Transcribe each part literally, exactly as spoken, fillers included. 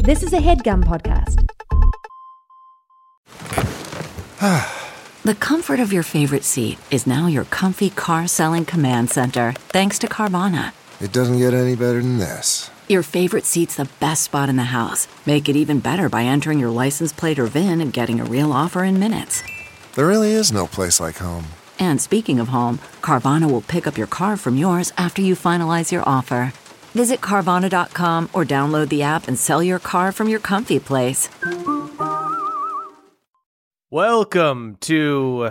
This is a HeadGum podcast. The comfort of your favorite seat is now your comfy car selling command center, thanks to Carvana. It doesn't get any better than this. Your favorite seat's the best spot in the house. Make it even better by entering your license plate or V I N and getting a real offer in minutes. There really is no place like home. And speaking of home, Carvana will pick up your car from yours after you finalize your offer. Visit Carvana dot com or download the app and sell your car from your comfy place. Welcome to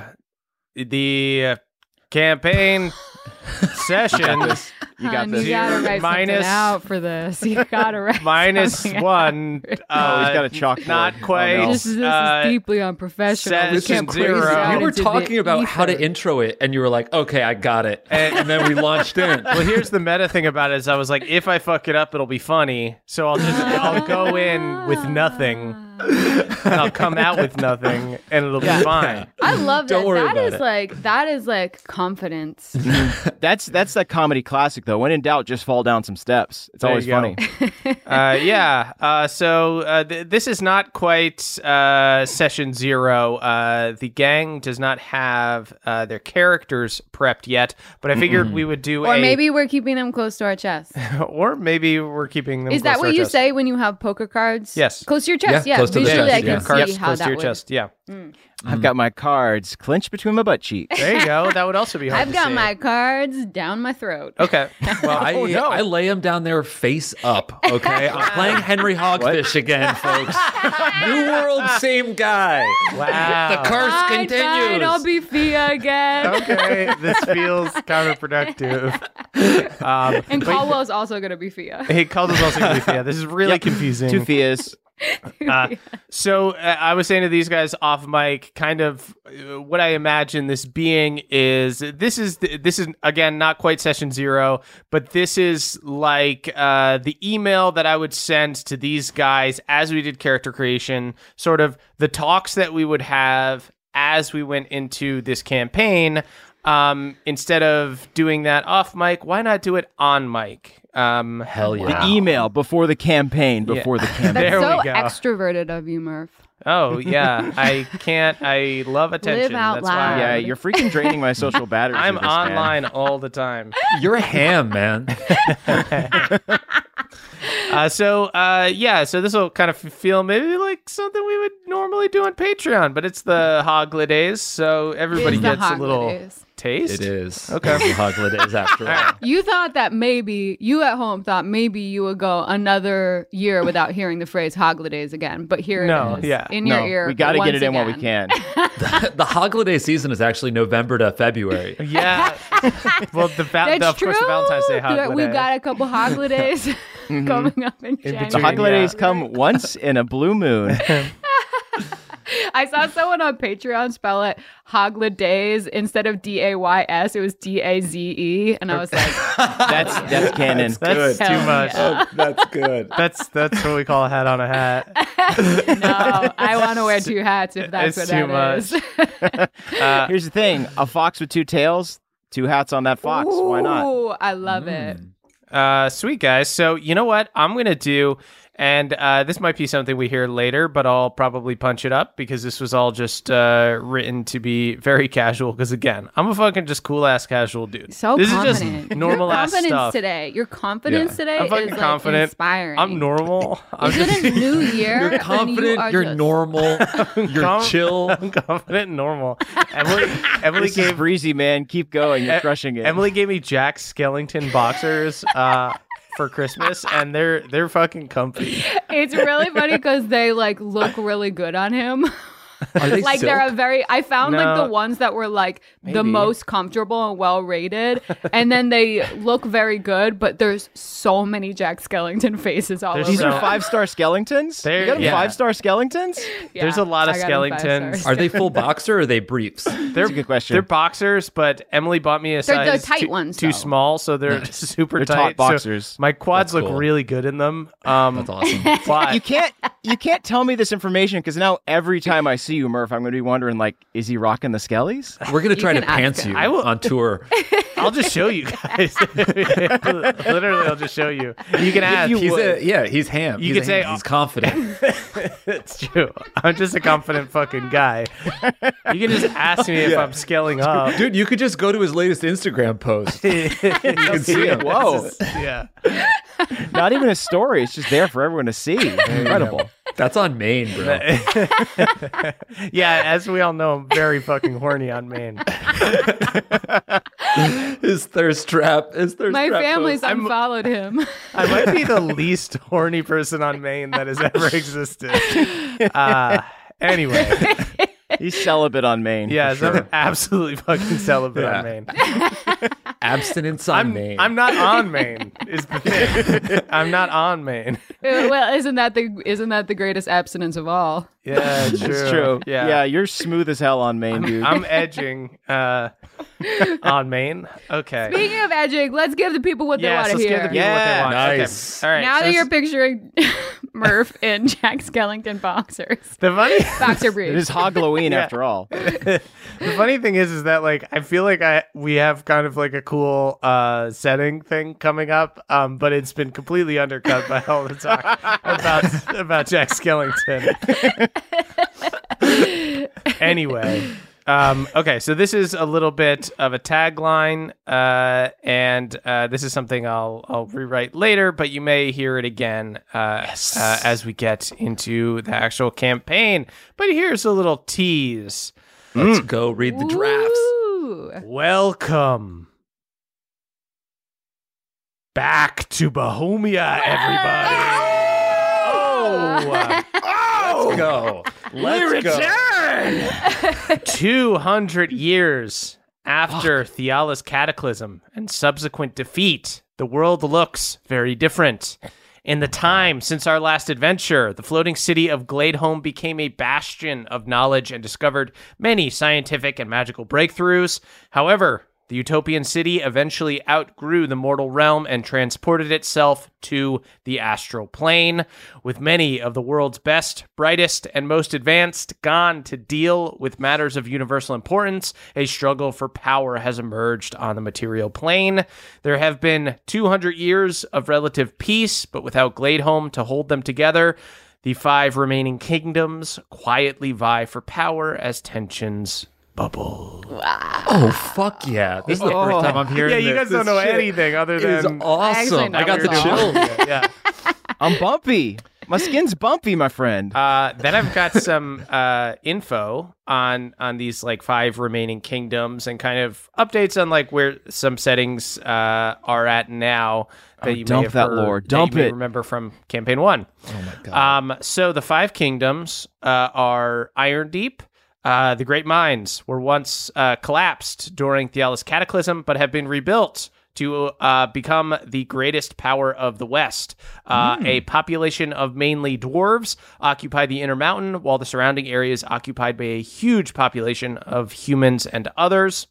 the campaign session. You got Hun, this. You gotta write Minus- something out for this. You gotta write Minus something one. out. Uh, Oh, he's got a chalkboard. Not quite. Oh, no. This, is, this uh, is deeply unprofessional. We session can't praise zero. it out You You were into the talking about how to ether. intro it, and you were like, okay, I got it. And, and then we launched in. Well, here's the meta thing about it is I was like, if I fuck it up, it'll be funny. So I'll just I'll go in with nothing. And I'll come out with nothing, and it'll be fine. I love that. Don't worry That about is it. like that is like confidence. That's that's that comedy classic though. When in doubt, just fall down some steps. It's There always you go. funny. uh, yeah. Uh, so uh, th- this is not quite uh, session zero. Uh, the gang does not have uh, their characters prepped yet, but I figured we would do Or a, maybe we're keeping them close to our chest. or maybe we're keeping them. Is close that to what our you chest. say when you have poker cards? Yes. Close to your chest. Yeah, Yeah. close to the Visually, chest, I can yeah. see Cards how close that to your would. chest. Yeah. I've got my cards clenched between my butt cheeks. There you go. That would also be hard I've to got say. my cards down my throat. Okay. Well, I, oh, no. I lay him down there face up, okay? I'm playing Henry Hogfish again, folks. New world, same guy. Wow. The curse Fine, continues. fine, I'll be Fia again. Okay, this feels counterproductive. Um, And but- Caldwell's also gonna be Fia. Hey, Calder's also going to be Fia. This is really Yep. confusing. Two Fias. Uh, so uh, I was saying to these guys off mic, kind of uh, what I imagine this being is this is the, this is again not quite session zero, but this is like uh, the email that I would send to these guys as we did character creation, sort of the talks that we would have as we went into this campaign. Um, instead of doing that off mic, why not do it on mic? Um, Hell yeah. The email before the campaign. Yeah. Before the campaign. There so we go. extroverted of you, Murph. Oh yeah, I can't. I love attention. Live out That's loud. why Yeah, you're freaking draining my social batteries. I'm with this, man. online all the time. You're a ham, man. Uh, so uh, yeah, so this will kind of feel maybe like something we would normally do on Patreon, but it's the Holidays, so everybody It's the gets a little holidays. taste. It is. Okay. The holidays after all. You thought that maybe, you at home thought maybe you would go another year without hearing the phrase Holidays again, but here No, it is yeah. in No, your ear. we got to get once it in while we again. can. The holiday season is actually November to February. Yeah. Well, the, va- That's the of true. course the Valentine's Day holiday. We've got a couple holidays coming up in January. The between. holidays Yeah. come once in a blue moon. I saw someone on Patreon spell it Holidays instead of D A Y S. It was D A Z E, and I was like, That's that's canon. That's Hell too much. yeah. That's good. That's that's what we call a hat on a hat. no, I want to wear two hats if that's It's what too that much. is. Uh, Here's the thing: a fox with two tails, two hats on that fox. Why not? Ooh, I love it. Uh, sweet guys. So you know what I'm gonna do, and uh, this might be something we hear later, but I'll probably punch it up because this was all just uh, written to be very casual. Because again, I'm a fucking just cool ass casual dude. So this confident. is just normal Your ass confidence stuff. today. Your confidence Yeah. today I'm fucking is like confident. inspiring. I'm normal. I'm Is it a new year? You're and confident, You are you're just- normal, you're com- chill. I'm confident and normal. Emily, Emily This is gave breezy, man. Keep going. You're E- crushing it. Emily gave me Jack Skellington boxers uh, for Christmas, and they're they're fucking comfy. It's really funny because they like look really good on him. Are they like silk? they're a very I found No. like the ones that were like the Maybe. most comfortable and well rated, and then they look very good, but there's so many Jack Skellington faces all There's over. These so- are five star Skellingtons. They're- You got them yeah. five star Skellingtons. Yeah, There's a lot of I got 'em five Skellingtons. stars. Are they full boxer or are they briefs? They're That's a good question. They're boxers, but Emily bought me a They're the size tight too, ones, too though. small, so they're Nice. super They're tight. top So boxers. my quads That's look cool. really good in them. Um, That's awesome. but you can't you can't tell me this information because now every time I see you, Murph, I'm going to be wondering, like, is he rocking the skellies? We're gonna try to can ask pants him. you I will- on tour. I'll just show you guys. Literally, I'll just show you. You can ask. He's a, yeah, he's ham. You he's could a say- ham. he's confident. It's true. I'm just a confident fucking guy. You can just ask me if Yeah. I'm scaling up. Dude, you could just go to his latest Instagram post. You can see him. Whoa. Yeah. Not even a story. It's just there for everyone to see. Incredible. That's on Maine, bro. Yeah, as we all know, I'm very fucking horny on Maine. His thirst trap. His thirst My trap family's post. unfollowed him. I might be the least horny person on Maine that has ever existed. Uh, anyway, He's celibate on Maine. yes, for sure. I'm absolutely fucking celibate Yeah. on Maine. Abstinence on I'm, Maine. I'm not on Maine. Is the thing. I'm not on Maine. Uh, well, isn't that the isn't that the greatest abstinence of all? Yeah, it's true. It's true. Yeah. Yeah, you're smooth as hell on Maine, dude. I'm edging uh, on Maine. Okay. Speaking of edging, let's give the people what they Yes, want to let's hear. give the people what they Yeah. want. Nice. Okay. All right. Now so that you're s- picturing Murph in Jack Skellington boxers, the funny, boxer It briefs. is Halloween Yeah. after all. the funny thing is, is that like I feel like I we have kind of like a cool uh, setting thing coming up, um, but it's been completely undercut by all the talk about about Jack Skellington. Anyway. Um, okay, so this is a little bit of a tagline, uh, and uh, this is something I'll I'll rewrite later, but you may hear it again uh, uh, as we get into the actual campaign. But here's a little tease. Let's go read the drafts. Ooh. Welcome back to Bohemia, everybody. Oh, Let's go. Let's go. two hundred years after Theala's cataclysm and subsequent defeat, the world looks very different. In the time since our last adventure, the floating city of Gladeholm became a bastion of knowledge and discovered many scientific and magical breakthroughs. However, the utopian city eventually outgrew the mortal realm and transported itself to the astral plane, with many of the world's best, brightest, and most advanced gone to deal with matters of universal importance. A struggle for power has emerged on the material plane. There have been two hundred years of relative peace, but without Gladeholm to hold them together, the five remaining kingdoms quietly vie for power as tensions bubble. Oh, fuck yeah. This is the Oh. first time I'm hearing Yeah, you this. guys don't This know shit anything other is than awesome. know I got the it's all. chills. yeah. I'm bumpy. My skin's bumpy, my friend. Uh, then I've got some uh, info on on these like five remaining kingdoms and kind of updates on like where some settings uh, are at now that Oh, you may dump have that heard, lore. that Dump you may it. remember from campaign one. Oh my god. Um, so the five kingdoms uh, are Iron Deep. Uh, the Great Mines were once uh, collapsed during Theala's cataclysm, but have been rebuilt to uh, become the greatest power of the West. Uh, A population of mainly dwarves occupy the inner mountain, while the surrounding area is occupied by a huge population of humans and others.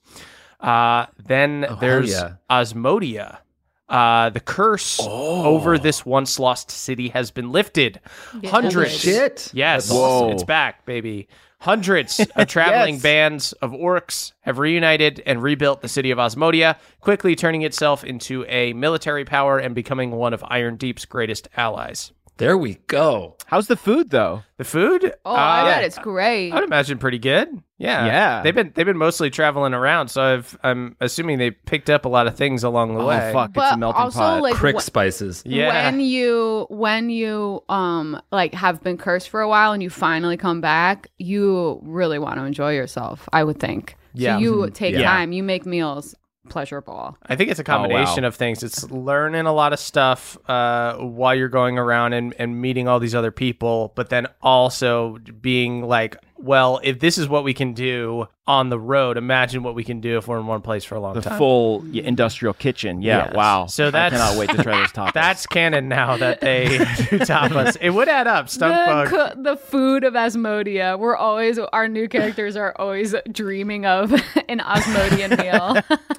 Uh, then hell there's yeah. Osmodia. Uh, the curse over this once lost city has been lifted. Hundreds. shit. Yes, That's awesome. it's back, baby. Hundreds of traveling Yes. bands of orcs have reunited and rebuilt the city of Osmodia, quickly turning itself into a military power and becoming one of Iron Deep's greatest allies. There we go. How's the food, though? The food? Oh, I Uh, bet it's great. I would imagine pretty good. Yeah, Yeah. They've been they've been mostly traveling around, so I've, I'm assuming they picked up a lot of things along the Oh, way. fuck. It's But a melting also, pot. like, Crick wh- spices. Yeah. when you when you um like have been cursed for a while and you finally come back, you really want to enjoy yourself, I would think. Yeah. So you take Yeah. time, you make meals pleasurable. I think it's a combination wow. of things. It's learning a lot of stuff uh, while you're going around and, and meeting all these other people, but then also being like, well, if this is what we can do on the road, imagine what we can do if we're in one place for a long the time. full y- industrial kitchen. Yeah, Yes. wow. So I that's- cannot wait to try those tapas. That's canon now that they do tapas. It would add up. Stunk The, bug. co- the food of Asmodia. We're always our new characters are always dreaming of an Osmodian meal.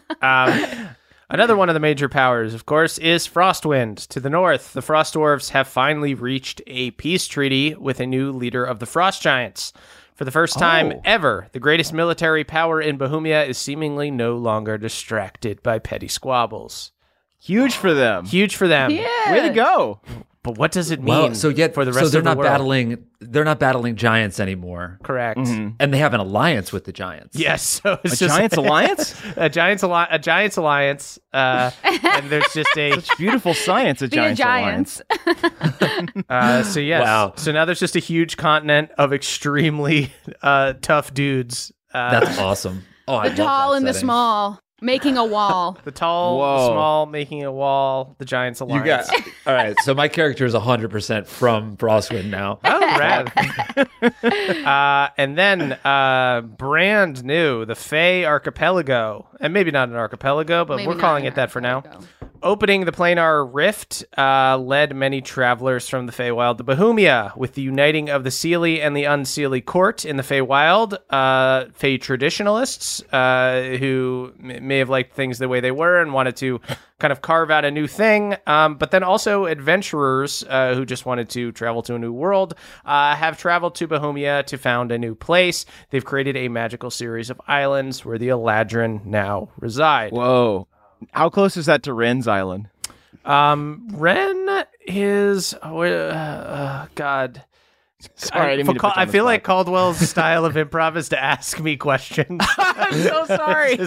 Um, another one of the major powers, of course, is Frostwind. To the north, the Frost Dwarves have finally reached a peace treaty with a new leader of the Frost Giants. For the first time Oh. ever, the greatest military power in Bohemia is seemingly no longer distracted by petty squabbles. Huge for them. Huge for them. Yeah. Way to go. But what does it mean Well, so yet, for the rest so they're of the not world? battling. They're not battling giants anymore, Correct. and they have an alliance with the giants. Yes, so it's A just Giants alliance? a Giants alli- a Giants alliance, uh, and there's just a Beautiful science, a Be a Giants alliance. Giants. uh, so yes. Wow. So now there's just a huge continent of extremely uh, tough dudes. Uh, That's awesome. Oh, I The love tall that and the setting. small, making a wall. the tall, the Whoa. small, making a wall. The Giants You alliance. got all right. So my character is one hundred percent from Frostwind now. Oh, rad. uh, and then uh, brand new, the Fey Archipelago. And maybe not an archipelago, but Maybe we're not calling an it that for now. archipelago. Opening the Planar Rift uh, led many travelers from the Feywild to Bohemia, with the uniting of the Seelie and the Unseelie court in the Feywild. Uh, Fey traditionalists uh, who m- may have liked things the way they were and wanted to kind of carve out a new thing, um, but then also adventurers uh, who just wanted to travel to a new world uh, have traveled to Bohemia to found a new place. They've created a magical series of islands where the Eladrin now reside. Whoa. How close is that to Ren's Island? Um, Ren is oh, uh, God. Sorry, I didn't for mean to Cal- put you on I the feel spot. like Caldwell's style of improv is to ask me questions. I'm so sorry.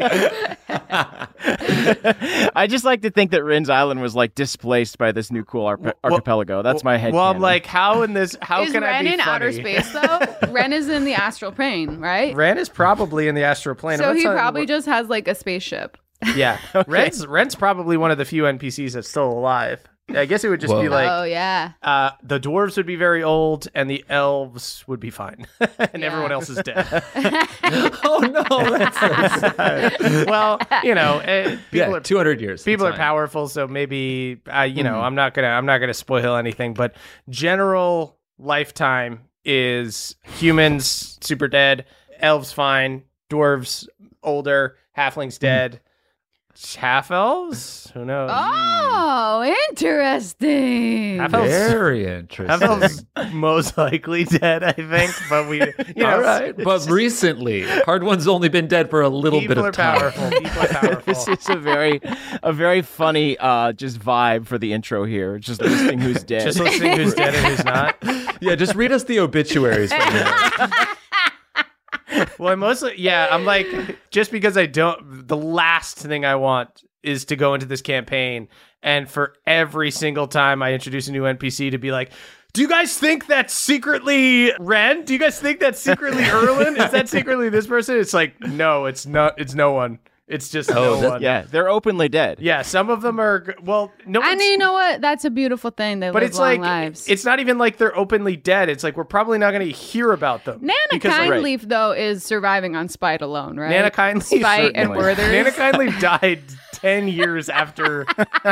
I just like to think that Ren's Island was like displaced by this new cool arp- archipelago. That's my head. Well, I'm like, how in this? How is can I Ren be in funny? outer space though? Ren is in the astral plane, right? Ren is probably in the astral plane. so I'm not he telling you probably what- just has like a spaceship. yeah. Ren's Ren's probably one of the few N P Cs that's still alive. I guess it would just Whoa. be like oh yeah. uh, the dwarves would be very old and the elves would be fine, and Yeah. everyone else is dead. Oh no, that's so sad. Well, you know, uh, people Yeah, are two hundred years. people are That's fine. powerful, so maybe uh, you know I'm not gonna I'm not gonna spoil anything, but general lifetime is humans super dead, elves fine, dwarves older, halflings dead, half elves who knows? Oh, interesting. Half elves, Very half interesting. elves most likely dead, I think, but we you know All right, but recently, Hard One's only been dead for a little people bit are of time. powerful. People are powerful. this is a very, a very funny, uh, just vibe for the intro here. Just listing who's dead. Just listening who's dead and who's not. Yeah, just read us the obituaries. From here. Well, I mostly, yeah, I'm like, just because I don't, the last thing I want is to go into this campaign and for every single time I introduce a new N P C to be like, do you guys think that's secretly Ren? Do you guys think that's secretly Erlin? Is that secretly this person? It's like, no, it's not, it's no one. It's just Oh, no that- one. yeah, they're openly dead. Yeah, some of them are, g- well, no And one's- you know what? That's a beautiful thing. They but live it's long like, lives. it's not even like they're openly dead. It's like, we're probably not going to hear about them. Nana because, like, Kindleaf though is surviving on Spite alone, right? Nana Kindleaf, Spite and certainly. Werther's. Nana Kindleaf died ten years after.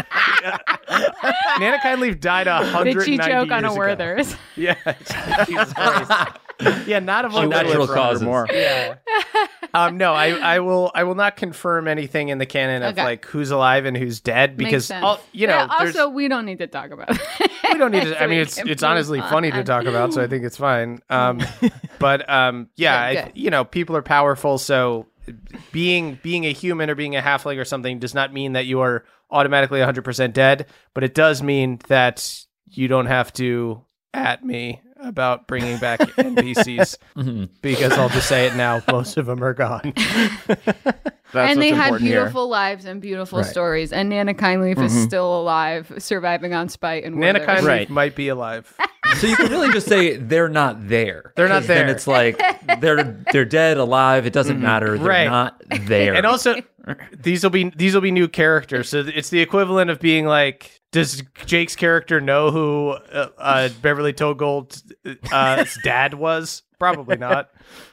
Nana Kindleaf died a hundred Did she ninety choke on a years ago. Werther's? Yeah, Jesus Christ. Yeah, not of On a natural Werther. causes. More. Yeah. Um, no, I, I will I will not confirm anything in the canon of Okay. like who's alive and who's dead Makes because sense. all, you know Yeah, there's- also, we don't need to talk about it. we don't need to. So I mean, we it's can it's move honestly funny to on. talk about, so I think it's fine. Um, but um, yeah, Good, I, good. you know, people are powerful, so being being a human or being a halfling or something does not mean that you are automatically one hundred percent dead, but it does mean that you don't have to at me about bringing back N P Cs because I'll just say it now, most of them are gone. That's and what's they had important here. beautiful lives and beautiful Right. stories. And Nana Kindleaf is still alive, surviving on Spite and Nana Werther's. Kindleaf Right. might be alive. So you can really just say they're not there. They're not 'Cause Then there. it's like they're they're dead, alive. It doesn't matter. They're Right. not there. And also, these will be these will be new characters. So it's the equivalent of being like, does Jake's character know who uh, uh, Beverly Togold's uh, dad was? Probably not.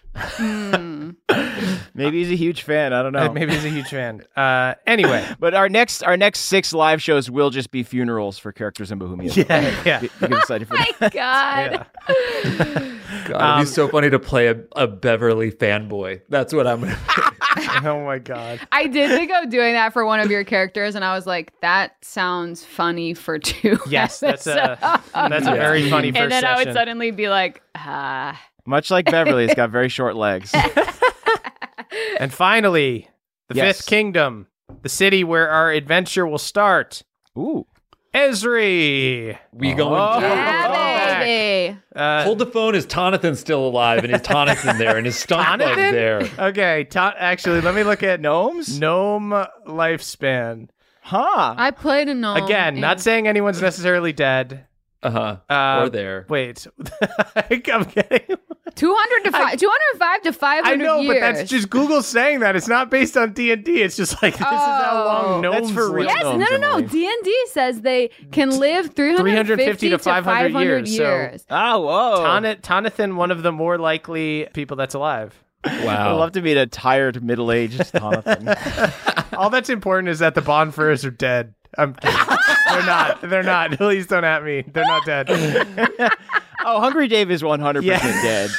Maybe he's a huge fan. I don't know. Uh, Maybe he's a huge fan. Uh, anyway, But our next our next six live shows will just be funerals for characters in Bohemia. yeah, yeah. You get excited for that. My God. God, it'd Um, be so funny to play a, a Beverly fanboy. That's what I'm gonna. Oh my god. I did think of doing that for one of your characters, and I was like, that sounds funny for two. Yes, that's a episodes. that's a very funny first And then I would session. suddenly be like, ah. Much like Beverly, it's got very short legs. And finally, the Yes. Fifth Kingdom, the city where our adventure will start. Ooh. Esri. We going Oh. Yeah, back. baby. Uh, Hold the phone. Is Tonathan still alive? And is Tonathan there? And is Stunkbug Tonathan? there? Okay, ta- actually, let me look at Gnomes? gnome lifespan. Huh. I played a gnome. Again, not and- saying anyone's necessarily dead. Uh-huh. Uh, or there. Wait, I'm getting. two hundred to five, two hundred five to five I hundred know, years. but that's just Google saying that. It's not based on D and D. It's just like this is how long Oh. gnomes That's for real. live. Yes, no, Gnomes no, in no. life. D and D says they can live three hundred fifty to five hundred years. so- years. Oh, whoa. Tana- Tonathan, one of the more likely people that's alive. I'd Wow. love to meet a tired, middle-aged Tonathan. All that's important is that the Bonfires are dead. I'm kidding. They're not. They're not. Please don't at me. They're not dead. Oh, Hungry Dave is one hundred percent Yeah. dead.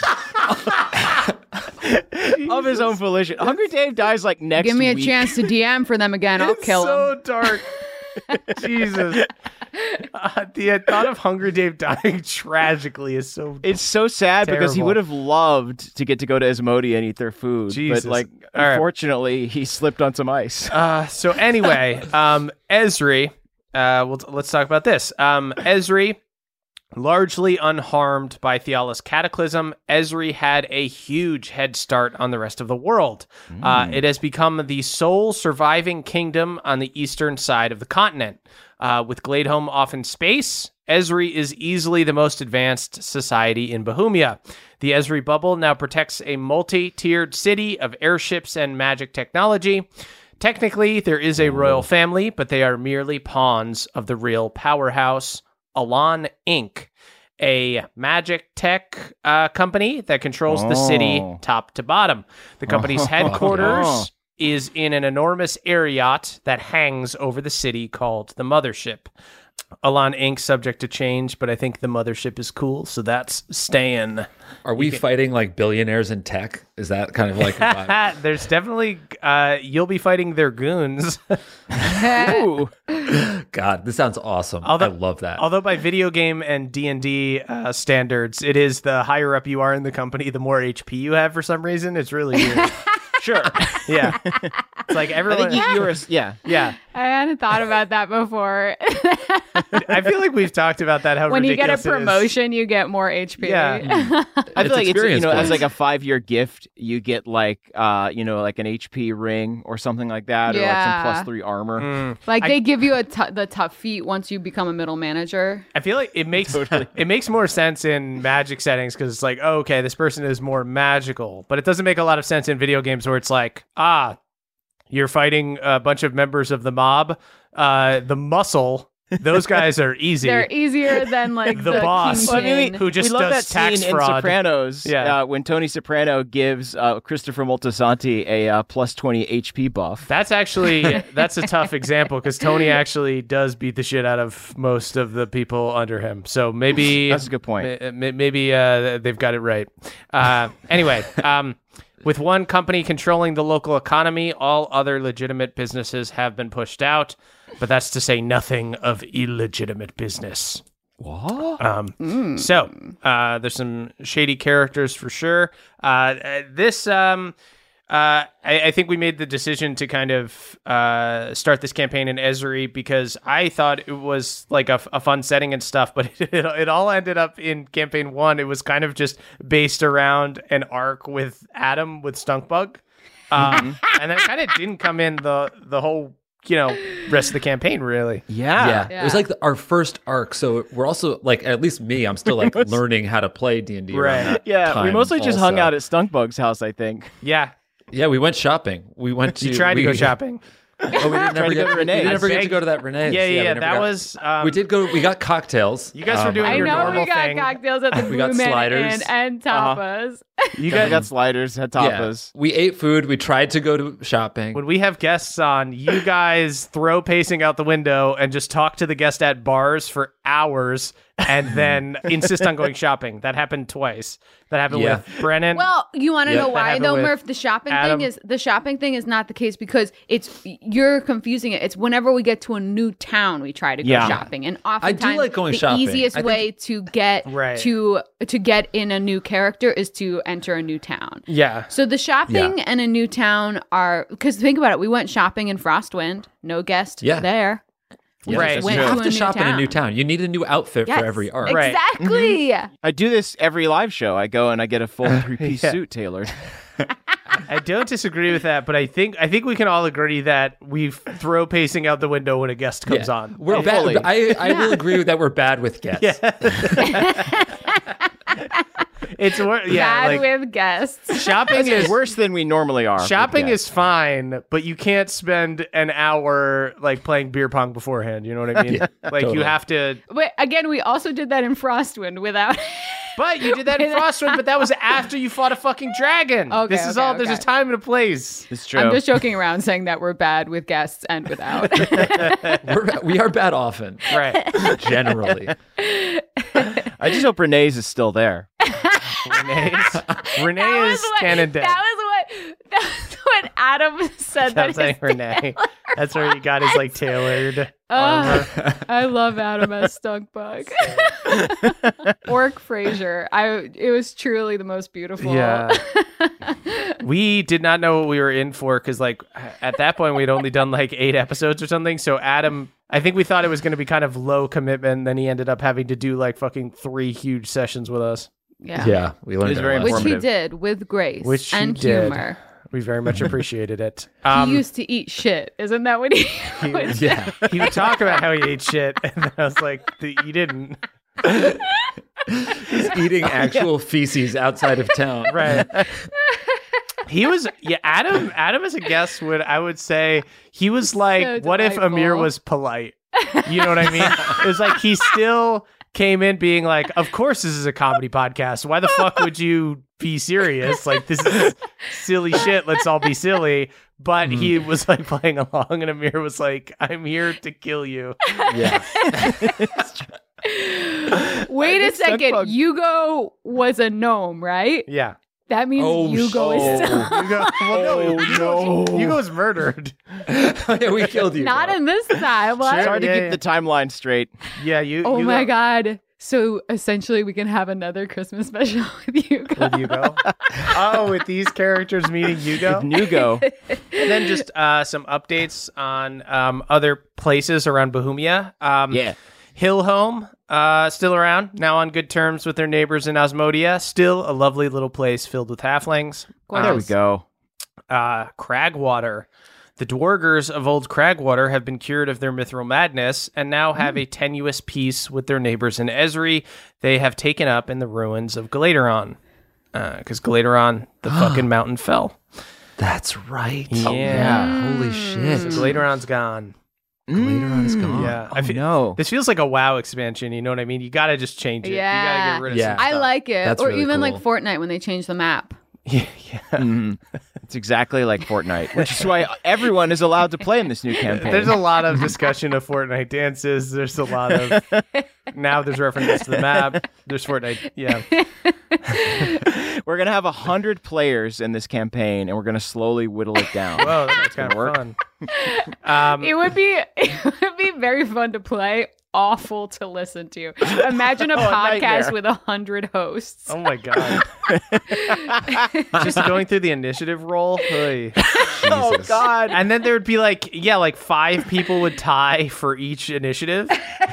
Of his own volition. Hungry Dave dies like next Give me a week. chance to D M for them again. I'll It's kill so them. dark. Jesus. Uh, the thought of Hungry Dave dying tragically is so. It's so sad because he Terrible. would have loved to get to go to Asmodee and eat their food. Jesus. But, like, All right. unfortunately, he slipped on some ice. Uh, so anyway, um, Esri. Uh, we'll, let's talk about this. Um, Esri, largely unharmed by Theala's cataclysm, Esri had a huge head start on the rest of the world. Uh, it has become the sole surviving kingdom on the eastern side of the continent. Uh, with Gladeholm off in space, Esri is easily the most advanced society in Bohemia. The Esri bubble now protects a multi-tiered city of airships and magic technology. Technically, there is a royal family, but they are merely pawns of the real powerhouse, Alon Incorporated, a magic tech uh, company that controls the city Oh. top to bottom. The company's headquarters Oh. is in an enormous air yacht that hangs over the city called the Mothership. Alon Incorporated subject to change, but I think the Mothership is cool, so that's staying. Are we fighting like billionaires in tech? Is that kind of like a vibe? There's definitely uh, you'll be fighting their goons. Ooh. God, this sounds awesome. Although- I love that. Although by video game and D and D uh, standards, it is the higher up you are in the company, the more H P you have for some reason. It's really weird. Sure. Yeah, it's like I everyone. think you, you were, yeah. yeah, I hadn't thought about that before. I feel like we've talked about that. How when you get a ridiculous it is. promotion, you get more H P. Yeah. I feel It's like it's, you experience know, as points. like a five-year gift, you get like, uh, you know, like an H P ring or something like that, or like some Yeah. plus three armor. Mm. Like I- they give you a t- the tough feat once you become a middle manager. I feel like it makes it makes more sense in magic settings because it's like, oh, okay, this person is more magical, but it doesn't make a lot of sense in video games where it's like, ah, you're fighting a bunch of members of the mob, uh, the muscle. Those guys are easy. They're easier than like The the, boss. Well, I mean, kingpin. we, Who just we love does that tax scene fraud. in Sopranos Yeah. uh, when Tony Soprano gives uh, Christopher Moltisanti a uh, plus twenty H P buff. That's actually that's a tough example because Tony actually does beat the shit out of most of the people under him. So maybe That's a good point. ma- ma- Maybe uh, they've got it right. Uh, anyway, um, with one company controlling the local economy, all other legitimate businesses have been pushed out. But that's to say nothing of illegitimate business. What? Um, So uh, there's some shady characters for sure. Uh, uh, this, um, uh, I, I think we made the decision to kind of uh, start this campaign in Esri because I thought it was like a, a fun setting and stuff, but it, it, it all ended up in campaign one. It was kind of just based around an arc with Adam with Stunkbug, um, and that kind of didn't come in the the whole you know rest of the campaign really. Yeah. Yeah. Yeah. It was like the, our first arc. So we're also like, at least me, I'm still like learning how to play D and D. Right. Yeah, we time mostly just hung also. out at Stunkbug's house, I think. Yeah, Yeah, we went shopping. We went to. you tried we, to go shopping. Oh, we didn't Tried never to go get to Renee's. We never I get to begged- go to that Renee's. Yeah, yeah, we yeah. never That got- was. Um, we did go. We got cocktails. You guys were Um, doing I your know normal we got thing. cocktails at the We got Blue Man sliders. Inn and tapas. You We guys got sliders, had Yeah. tapas. We ate food. We tried to go to shopping. When we have guests on, you guys throw pacing out the window and just talk to the guest at bars for hours and then insist on going shopping. That happened twice. That happened Yeah. with Brennan. Well, you want to Yeah. know That why happened though, with Murph? The shopping Adam. thing is the shopping thing is not the case because it's you're confusing it. It's whenever we get to a new town, we try to go Yeah. shopping, and oftentimes like going the shopping. easiest I think- way to get Right. to to get in a new character is to enter a new town. yeah. So the shopping Yeah. and a new town are because think about it. We went shopping in Frostwind, no guest Yeah. there. We Right. just You went have to, to a shop new in a town. new town. You need a new outfit Yes, for every arc. Right. Exactly. I do this every live show. I go and I get a full three-piece Yeah. suit tailored. I don't disagree with that, but I think I think we can all agree that we throw pacing out the window when a guest comes Yeah. on. We're Oh, bad. fully. I, I will agree that we're bad with guests. It's wor- yeah, Bad like with guests. shopping is Worse than we normally are. with shopping guests. is fine, but you can't spend an hour like playing beer pong beforehand. You know what I mean? Yeah, like totally. you have to. But again, we also did that in Frostwind without. But you did that in Frostwind, but that was after you fought a fucking dragon. Okay, this is okay, all. There's a okay. time and a place. It's true. I'm just joking around saying that we're bad with guests and without. We're, we are bad often, Right. generally. I just hope Renee's is still there. Renee's, Renee That is was what- canon dead. That was what. That was what Adam said. I'm That saying his Renee. That's where he got his like tailored Oh, armor. I love Adam as Stunkbug. Orc Fraser. I. It was truly the most beautiful. Yeah. We did not know what we were in for because, like, at that point, we'd only done like eight episodes or something. So, Adam, I think we thought it was going to be kind of low commitment. Then he ended up having to do like fucking three huge sessions with us, Yeah. Yeah, we learned It was our very lesson. Which he informative. did with grace which and he did. humor. We very much appreciated it. He Um, used to eat shit. Isn't that what he? he, was? Yeah. he would talk about how he ate shit, and then I was like, "The- "You didn't." He's eating actual feces outside of town. Right. He was yeah, Adam Adam as a guest would I would say he was like So what if Amir delightful. was polite? You know what I mean? It was like he still came in being like, of course this is a comedy podcast. Why the fuck would you be serious? Like this is silly shit. Let's all be silly. But he was like playing along and Amir was like, I'm here to kill you. Yeah. Wait a second. Stunkbug. Yugo was a gnome, right? Yeah. That means Oh, Yugo is oh. still You go, well, no, Oh, Hugo's, no. Hugo's murdered. Yeah, we killed you. not bro. in this time. What? Sure. It's hard Yeah, to yeah. keep the timeline straight. Yeah, you Oh you my go, god. So essentially we can have another Christmas special with Yugo. with Hugo. Oh, with these characters meeting Hugo. Nugo. And then just uh, some updates on um, other places around Bohemia. Um, Yeah. Hillhome, uh, still around, now on good terms with their neighbors in Osmodia. Still a lovely little place filled with halflings. There we Gorgeous. go. Uh, Cragwater. The Dwargers of Old Cragwater have been cured of their mithril madness and now have a tenuous peace with their neighbors in Esri. They have taken up in the ruins of Galateron. Because Galateron, the fucking mountain fell. That's right. Yeah. yeah. Holy shit. So Galateron's gone. Later on is gone. Yeah. Oh, I feel, no. This feels like a WoW expansion. You know what I mean? You got to just change it. You got to Yeah. get rid of Yeah. some I stuff. like it. That's or really even like cool. Fortnite when they change the map. Yeah. yeah. Mhm. It's exactly like Fortnite, which is why everyone is allowed to play in this new campaign. There's a lot of discussion of Fortnite dances. There's a lot of now. There's references to the map. There's Fortnite. Yeah. We're gonna have a hundred players in this campaign, and we're gonna slowly whittle it down. Whoa, that's kind of work. fun. Um, It would be it would be very fun to play, awful to listen to. Imagine a Oh, a podcast nightmare. with a hundred hosts. oh my god. Just going through the initiative roll. Hey. Oh God! And then there would be like, yeah, like five people would tie for each initiative.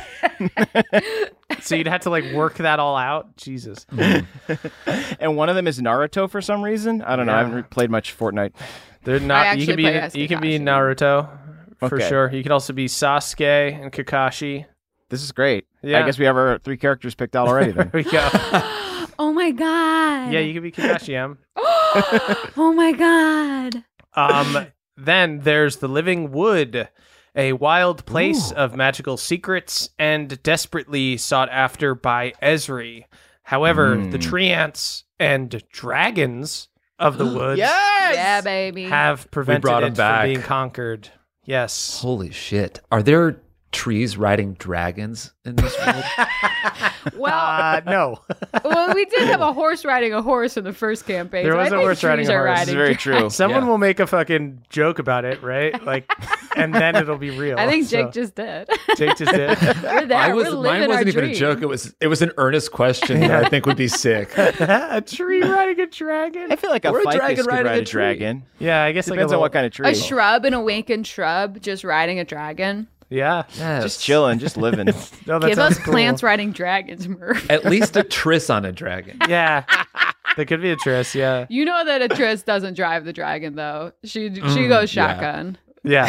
So you'd have to like work that all out. Jesus. And one of them is Naruto for some reason. I don't know. I Yeah. haven't re- played much Fortnite. They're I not. You actually can be. play as You can be Kakashi. Naruto for Okay. sure. You could also be Sasuke and Kakashi. This is great. Yeah. I guess we have our three characters picked out already. Then There we go. Oh my god. Yeah, you could be Kakashi M. Oh my god. Um. Then there's the Living Wood, a wild place of magical secrets and desperately sought after by Esri. However, the treants and dragons of the woods Yeah, baby. have prevented brought 'em it back. from being conquered. Yes. Holy shit. Are there trees riding dragons in this world? Well, Uh, no. well, we did have a horse riding a horse in the first campaign. There so was I a think horse riding trees a are horse. This is riding very dragons. true. Someone Yeah. will make a fucking joke about it, right? Like, and then it'll be real. I think So, Jake just did. Jake just did. We're there. I was We're mine living wasn't our even dream. a joke. It was it was an earnest question that I think would be sick. A tree riding a dragon. I feel like a Or a ficus dragon could riding ride a a tree. dragon. Yeah, I guess like a Depends little, on what kind of tree. A shrub, an awakened shrub, just riding a dragon. Yeah. Yes. Just chilling, just living. No, that Give us sounds cool. plants riding dragons, Murph. At least a Triss on a dragon. Yeah. There could be a Triss, yeah. You know that a Triss doesn't drive the dragon, though. She she Mm, goes yeah. shotgun. Yeah.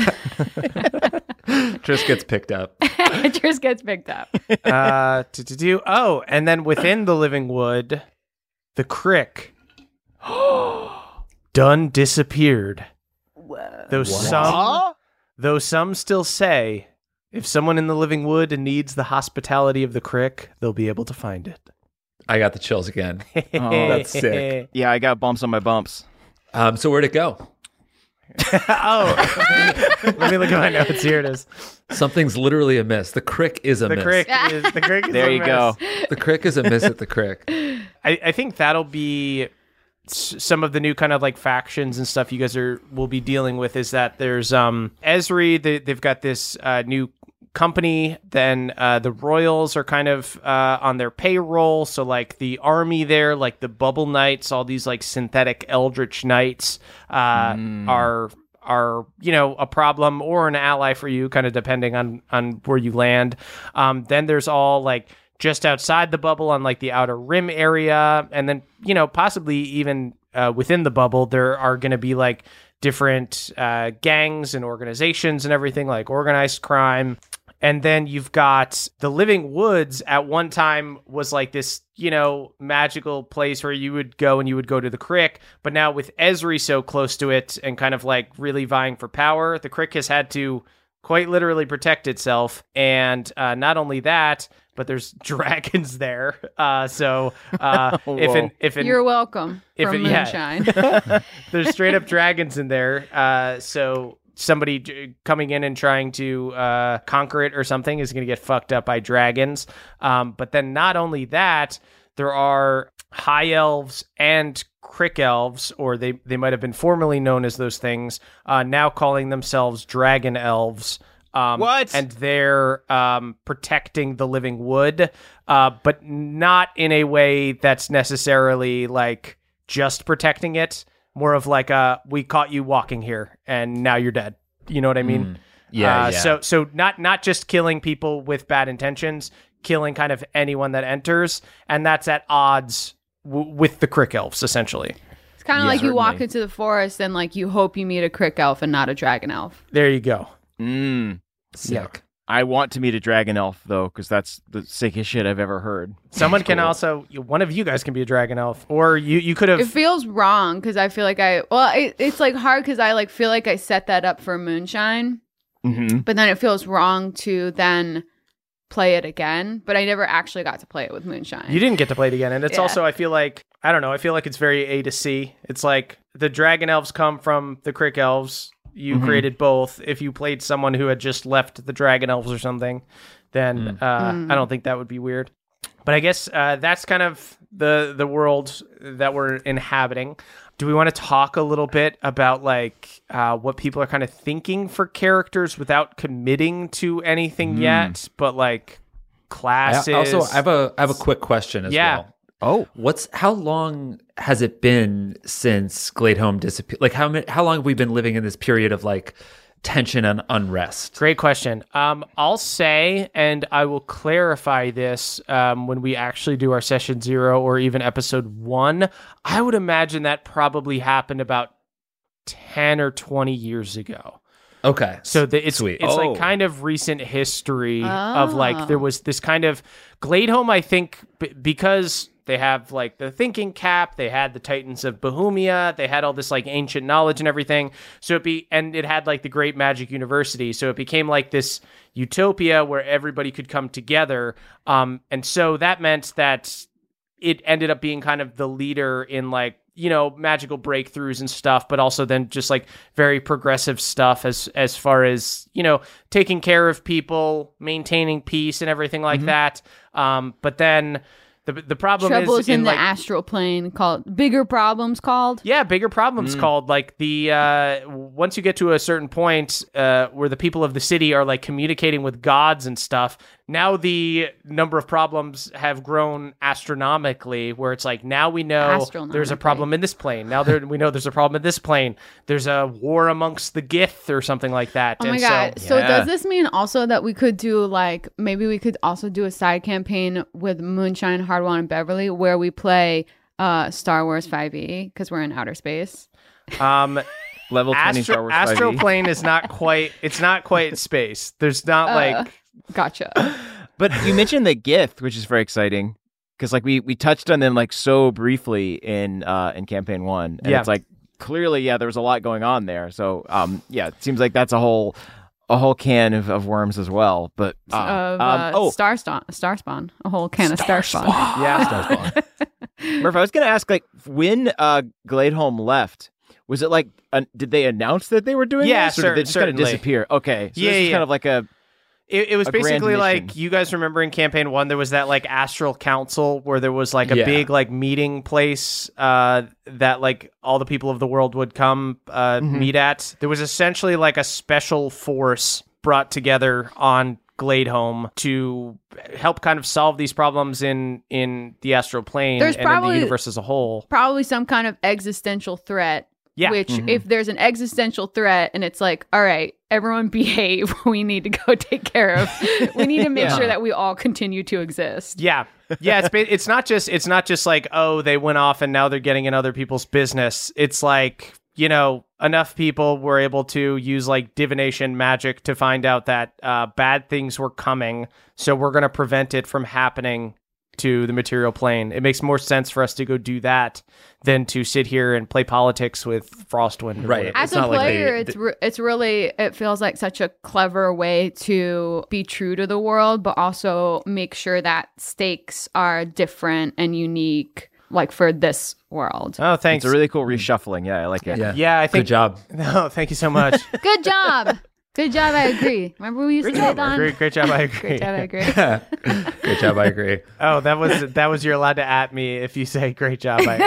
Triss gets picked up. Triss gets picked up. uh, to, to do. Oh, and then within the living wood, the crick done disappeared. Though some, though some still say, if someone in the living wood needs the hospitality of the crick, they'll be able to find it. I got the chills again. Oh, that's sick. Yeah, I got bumps on my bumps. Um, so where'd it go? Oh, let me look at my notes. Here it is. Something's literally amiss. The crick is The amiss. crick is the crick. Is There a you mess. go. The crick is amiss at the crick. I, I think that'll be s- some of the new kind of like factions and stuff you guys are will be dealing with. Is that there's um Esri, they, they've got this uh, new company. Then uh, the Royals are kind of uh, on their payroll. So like the army there, like the Bubble Knights, all these like synthetic Eldritch Knights uh, are are you know a problem or an ally for you, kind of depending on on where you land. Um, then there's all like just outside the bubble on like the outer rim area, and then you know possibly even uh, within the bubble there are going to be like different uh, gangs and organizations and everything, like organized crime. And then you've got the Living Woods at one time was like this, you know, magical place where you would go and you would go to the crick. But now with Esri so close to it and kind of like really vying for power, the crick has had to quite literally protect itself. And uh, not only that, but there's dragons there. Uh, so uh, if an, if an, You're welcome if from it- yeah. Moonshine. there's straight up dragons in there. Uh, so somebody j- coming in and trying to uh, conquer it or something is going to get fucked up by dragons. Um, but then not only that, there are high elves and crick elves, or they, they might have been formerly known as those things, uh, now calling themselves dragon elves. Um, What? And they're um, protecting the living wood, uh, but not in a way that's necessarily like just protecting it. More of like a, we caught you walking here and now you're dead. You know what I mean? Yeah, Uh, yeah. So so not not just killing people with bad intentions, killing kind of anyone that enters, and that's at odds w- with the crick elves essentially. It's kind of Yeah, like you walk certainly. into the forest and like you hope you meet a crick elf and not a dragon elf. There you go. Mm. Sick. I want to meet a dragon elf though, because that's the sickest shit I've ever heard. Someone can also, one of you guys can be a dragon elf, or you you could It have. feels wrong because I feel like I well, it, it's like hard because I like feel like I set that up for Moonshine, Mm-hmm. but then it feels wrong to then play it again. But I never actually got to play it with Moonshine. You didn't get to play it again, and it's Yeah. also I feel like I don't know. I feel like it's very A to C. It's like the dragon elves come from the crick elves. You Mhm. created both. If you played someone who had just left the dragon elves or something, then uh, Mm. I don't think that would be weird. But I guess uh, that's kind of the the world that we're inhabiting. Do we want to talk a little bit about like uh, what people are kind of thinking for characters without committing to anything yet? But like I, classes. also, I have a I have a quick question as Yeah. well. Oh, What's how long has it been since Gladeholm disappeared? Like how many, how long have we been living in this period of like tension and unrest? Great question. Um, I'll say, and I will clarify this um, when we actually do our session zero or even episode one. I would imagine that probably happened about ten or twenty years ago. Okay, So the, it's Sweet. it's Oh. like kind of recent history of Oh. like there was this kind of Gladeholm. I think b- because they have like the thinking cap, they had the Titans of Bohemia, they had all this like ancient knowledge and everything. So it be and it had like the Great Magic University. So it became like this utopia where everybody could come together. Um, and so that meant that it ended up being kind of the leader in like you know, magical breakthroughs and stuff, but also then just like very progressive stuff as as far as, you know, taking care of people, maintaining peace and everything like mm-hmm. that. Um, but then the the problem Troubles is in, in the like, astral plane called bigger problems called. Yeah, bigger problems mm. called like the uh, once you get to a certain point uh, where the people of the city are like communicating with gods and stuff. Now the number of problems have grown astronomically, where it's like now we know there's a problem in this plane. Now there, we know there's a problem in this plane. There's a war amongst the Gith or something like that. Oh my and god! So, so yeah. does this mean also that we could do like maybe we could also do a side campaign with Moonshine, Hardwell, and Beverly where we play uh, Star Wars five E because we're in outer space. Um. Level twenty Astro- Star Wars Astral five E. plane is not quite. It's not quite space. There's not Uh, like. Gotcha. But you mentioned the Gith, which is very exciting because like we we touched on them like so briefly in uh in campaign one, and yeah. it's like clearly yeah there was a lot going on there. So um yeah, it seems like that's a whole a whole can of, of worms as well. But uh, of um, uh, oh star spawn, star spawn, a whole can of star spawn. Yeah, Star Spawn. Murph, I was going to ask like when uh Gladeholm left. Was it like, uh, did they announce that they were doing Yeah, this? Or cer- did they just kind of certainly. disappear? Okay. So Yeah, this is yeah. kind of like a, It, it was a grand basically like, mission. you guys remember in campaign one, there was that like astral council where there was like a Yeah. big like meeting place uh, that like all the people of the world would come uh, Mm-hmm. meet at. There was essentially like a special force brought together on Gladeholm to help kind of solve these problems in, in the astral plane There's and in probably- the universe as a whole. Probably some kind of existential threat. Yeah. Which, Mhm. if there's an existential threat and it's like, all right, everyone behave, we need to go take care of. We need to make Yeah. sure that we all continue to exist. Yeah. Yeah, it's ba- it's not just it's not just like, oh, they went off and now they're getting in other people's business. It's like, you know, enough people were able to use like divination magic to find out that uh, bad things were coming. So we're going to prevent it from happening to the material plane. It makes more sense for us to go do that than to sit here and play politics with Frostwind. or Right. whatever. As It's a not like they- player, it's re- it's really it feels like such a clever way to be true to the world, but also make sure that stakes are different and unique, like for this world. Oh, thanks. it's a really cool reshuffling. Yeah, I like it. Yeah. yeah, I think. Good job. No, thank you so much. Good job, good job. I agree. Remember we used to say Don? great, great job. I agree. Great job. I agree. Good job. I agree. Oh, that was that was you're allowed to at me if you say great job. I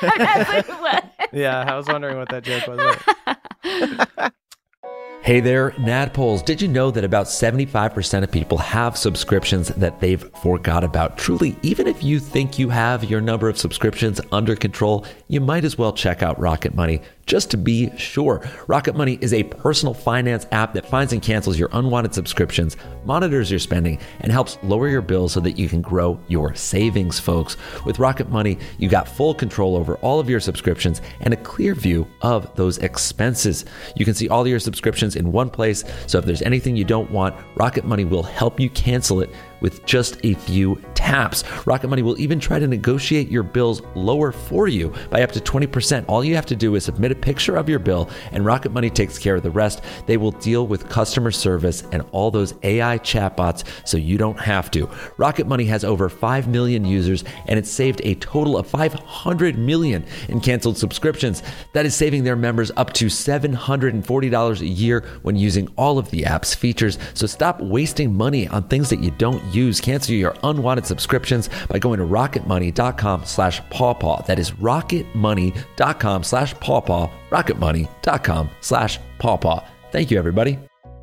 agree. Yeah, I was wondering what that joke was. Hey there, Nadpoles. Did you know that about seventy-five percent of people have subscriptions that they've forgot about? Truly, even if you think you have your number of subscriptions under control, you might as well check out Rocket Money just to be sure. Rocket Money is a personal finance app that finds and cancels your unwanted subscriptions, monitors your spending, and helps lower your bills so that you can grow your savings, folks. With Rocket Money, you got full control over all of your subscriptions and a clear view of those expenses. You can see all of your subscriptions in one place, so if there's anything you don't want, Rocket Money will help you cancel it with just a few taps. Rocket Money will even try to negotiate your bills lower for you by up to twenty percent. All you have to do is submit a picture of your bill, and Rocket Money takes care of the rest. They will deal with customer service and all those A I chatbots so you don't have to. Rocket Money has over five million users, and it's saved a total of five hundred million in canceled subscriptions. That is saving their members up to seven hundred forty dollars a year when using all of the app's features. So stop wasting money on things that you don't use. Cancel your unwanted subscriptions by going to rocketmoney.com slash pawpaw. That is rocketmoney.com slash pawpaw. rocketmoney.com slash pawpaw. Thank you, everybody.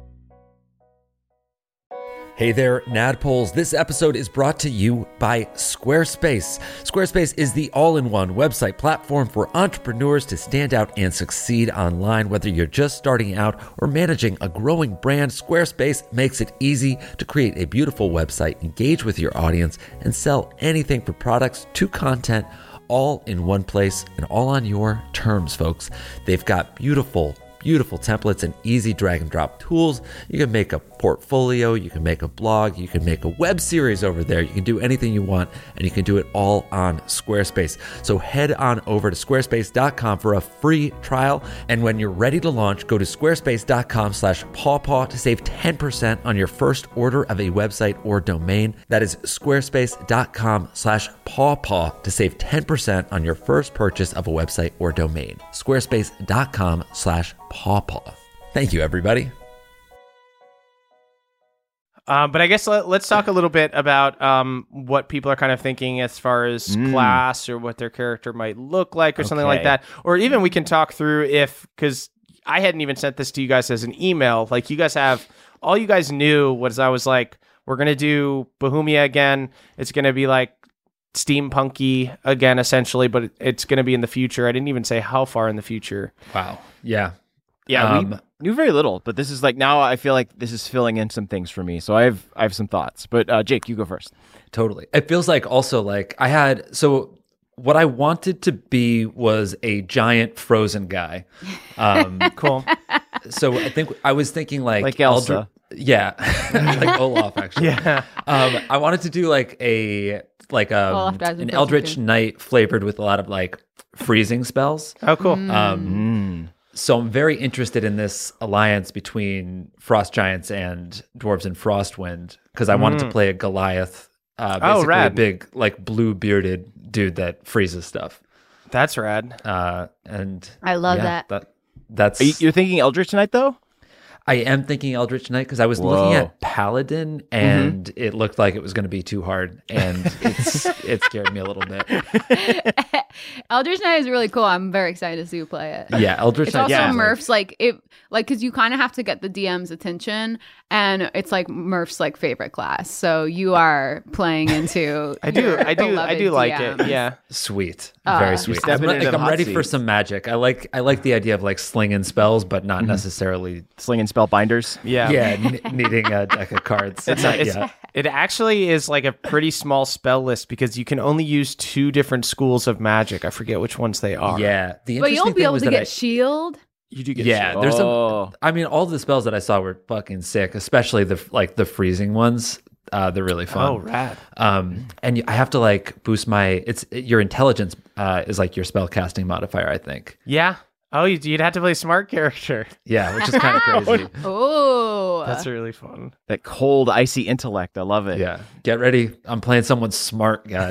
Hey there, Nadpoles. This episode is brought to you by Squarespace. Squarespace is the all-in-one website platform for entrepreneurs to stand out and succeed online. Whether you're just starting out or managing a growing brand, Squarespace makes it easy to create a beautiful website, engage with your audience, and sell anything from products to content, all in one place and all on your terms, folks. They've got beautiful Beautiful templates and easy drag and drop tools. You can make a portfolio, you can make a blog, you can make a web series over there, you can do anything you want, and you can do it all on Squarespace. So head on over to squarespace dot com for a free trial, and when you're ready to launch, go to squarespace dot com slash pawpaw to save ten percent on your first order of a website or domain. That is squarespace dot com slash pawpaw to save ten percent on your first purchase of a website or domain. squarespace dot com slash pawpaw. Thank you, everybody. Um, but I guess let, let's talk a little bit about um, what people are kind of thinking as far as Mm. class or what their character might look like or something like Okay. that. Or even we can talk through if, because I hadn't even sent this to you guys as an email. Like you guys have, all you guys knew was I was like, we're going to do Bohemia again. It's going to be like steampunky again, essentially, but it, it's going to be in the future. I didn't even say how far in the future. Wow. Yeah. Yeah, Um, we knew very little, but this is like now I feel like this is filling in some things for me. So I have I have some thoughts. But uh, Jake, you go first. Totally. It feels like also like I had so what I wanted to be was a giant frozen guy. Um, Cool. so I think I was thinking like Like Elsa. Eldr- yeah, like Olaf actually. Yeah. Um, I wanted to do like a like um, Olaf dies in an Frozen Eldritch two. Knight flavored with a lot of like freezing spells. Oh, cool. Mm. Um, So I'm very interested in this alliance between frost giants and dwarves and Frostwind because I wanted to play a Goliath, uh, Oh, basically a rad. big like blue bearded dude that freezes stuff. That's rad. Uh, and I love yeah, that. that that's Are you, you're thinking Eldritch tonight though? I am thinking Eldritch Knight because I was looking Whoa. at Paladin and it looked like it was going to be too hard and it's it scared me a little bit. Eldritch Knight is really cool. I'm very excited to see you play it. Yeah, Eldritch It's Knight. also yeah. Murph's like it like because you kind of have to get the D M's attention, and it's like Murph's like favorite class. So you are playing into. I do. your I do. I beloved do like D it. Ms. Yeah. Sweet, Uh, very You're sweet. stepping I'm, into like, the I'm hot ready for seat. some magic. I like I like the idea of like slinging spells, but not necessarily. Slinging spell binders. Yeah. Yeah, n- needing a deck of cards. It's, Not it's, yet. it actually is like a pretty small spell list because you can only use two different schools of magic. I forget which ones they are. Yeah, the But interesting you'll be thing able was to that get I, shield. You do get yeah, shield. there's Oh. a. I mean, all the spells that I saw were fucking sick, especially the like the freezing ones. Uh, they're really fun. Oh, rad. Um, and you, I have to like boost my. It's your intelligence uh, is like your spell casting modifier. I think. Yeah. Oh, you'd, you'd have to play smart character. Yeah, which is kind of crazy. Oh, That's really fun. That cold, icy intellect. I love it. Yeah, get ready. I'm playing someone smart, guys.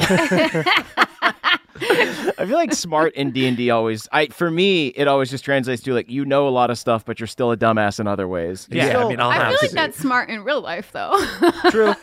I feel like smart in D and D always. I for me, it always just translates to like you know a lot of stuff, but you're still a dumbass in other ways. yeah, Still- I mean, I'll I have feel to. like that's smart in real life, though. True.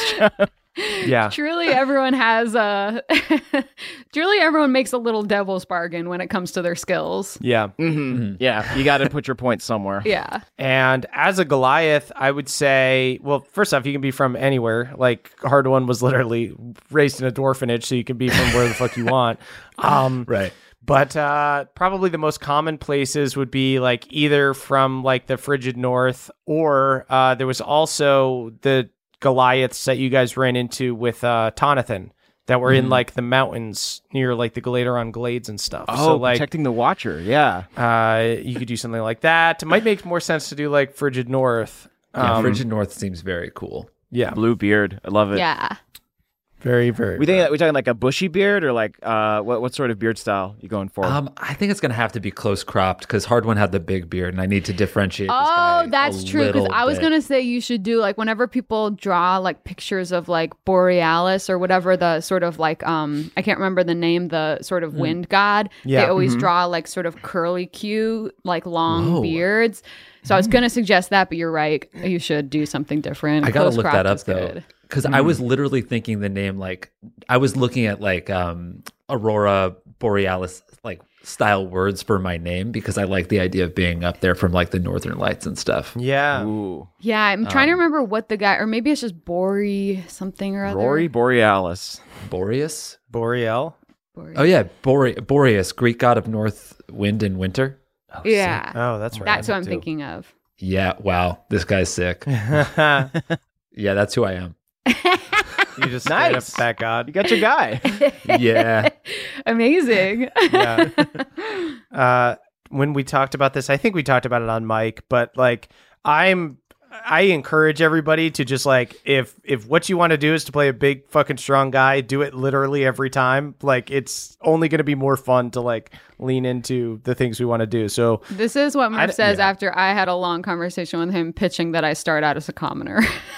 Yeah. Truly, everyone has a. Truly, everyone makes a little devil's bargain when it comes to their skills. Yeah. hmm Yeah, you got to put your points somewhere. Yeah. And as a Goliath, I would say, well, first off, you can be from anywhere. Like Hard One was literally raised in a dwarfenage, so you can be from where the fuck you want. Um, Right. But uh, probably the most common places would be like either from like the frigid north, or uh, there was also the Goliaths that you guys ran into with uh, Tonathan that were in like the mountains near like the Galateron Glades and stuff. Oh, so like protecting the Watcher. Yeah. uh, you could do something like that. It might make more sense to do like frigid north. Yeah, Um, Frigid North seems very cool. yeah, Blue beard. I love it. Yeah. very very. We think we talking like a bushy beard or like uh what what sort of beard style you going for? Um, I think it's gonna have to be close cropped because Hard One had the big beard, and I need to differentiate. this Oh, guy that's a true. Because little I was bit. gonna say you should do like whenever people draw like pictures of like Borealis or whatever the sort of like um I can't remember the name, the sort of wind god. Yeah. They always draw like sort of curly Q, like long Whoa. beards. So I was gonna suggest that, but you're right. You should do something different. I gotta Close look cropped that up is though, good. because I was literally thinking the name like I was looking at like um Aurora Borealis like style words for my name because I like the idea of being up there from like the Northern Lights and stuff. yeah. Ooh, Yeah, I'm trying Um, to remember what the guy, or maybe it's just Bori something or other. Rory Borealis. Boreas. Boreal. Bori- Oh yeah, Bore- Boreas, Greek god of north wind and winter. yeah, Oh, that's right. that's what I'm thinking of. Yeah, wow, this guy's sick. you Yeah, that's who I am. just straight Nice. up that god. You got your guy. Yeah. Amazing. Yeah. uh, when we talked about this, I think we talked about it on mic, but like I'm I encourage everybody to just like if if what you want to do is to play a big fucking strong guy, do it literally every time. Like it's only going to be more fun to like lean into the things we want to do. So This is what Murph I- says yeah. after I had a long conversation with him pitching that I start out as a commoner.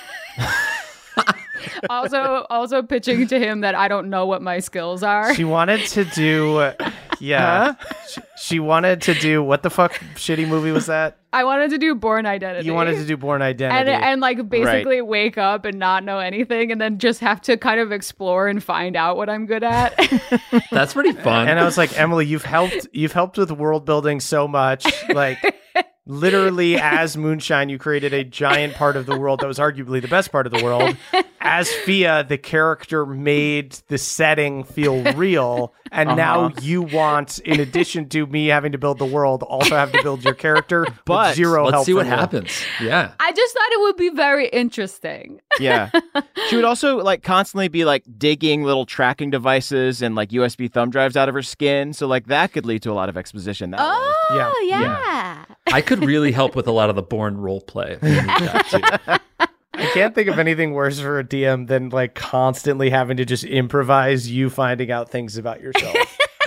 also also pitching to him that I don't know what my skills are. she wanted to do, yeah, she, she wanted to do what the fuck shitty movie was that? I wanted to do Born Identity. You wanted to do Born and Identity. and like basically wake up and not know anything and then just have to kind of explore and find out what I'm good at. That's pretty fun. And I was like, Emily, you've helped you've helped with world building so much. Like literally as Moonshine, you created a giant part of the world that was arguably the best part of the world. As Fia, the character made the setting feel real. And Uh-huh. now you want, in addition to me having to build the world, also have to build your character But with zero Let's help see what from you. happens. Yeah. I just thought it would be very interesting. Yeah. She would also like constantly be like digging little tracking devices and like U S B thumb drives out of her skin. So like that could lead to a lot of exposition that way. Oh, Yeah. yeah. I could really help with a lot of the Bourne role play. if you need that, too. I can't think of anything worse for a D M than like constantly having to just improvise you finding out things about yourself.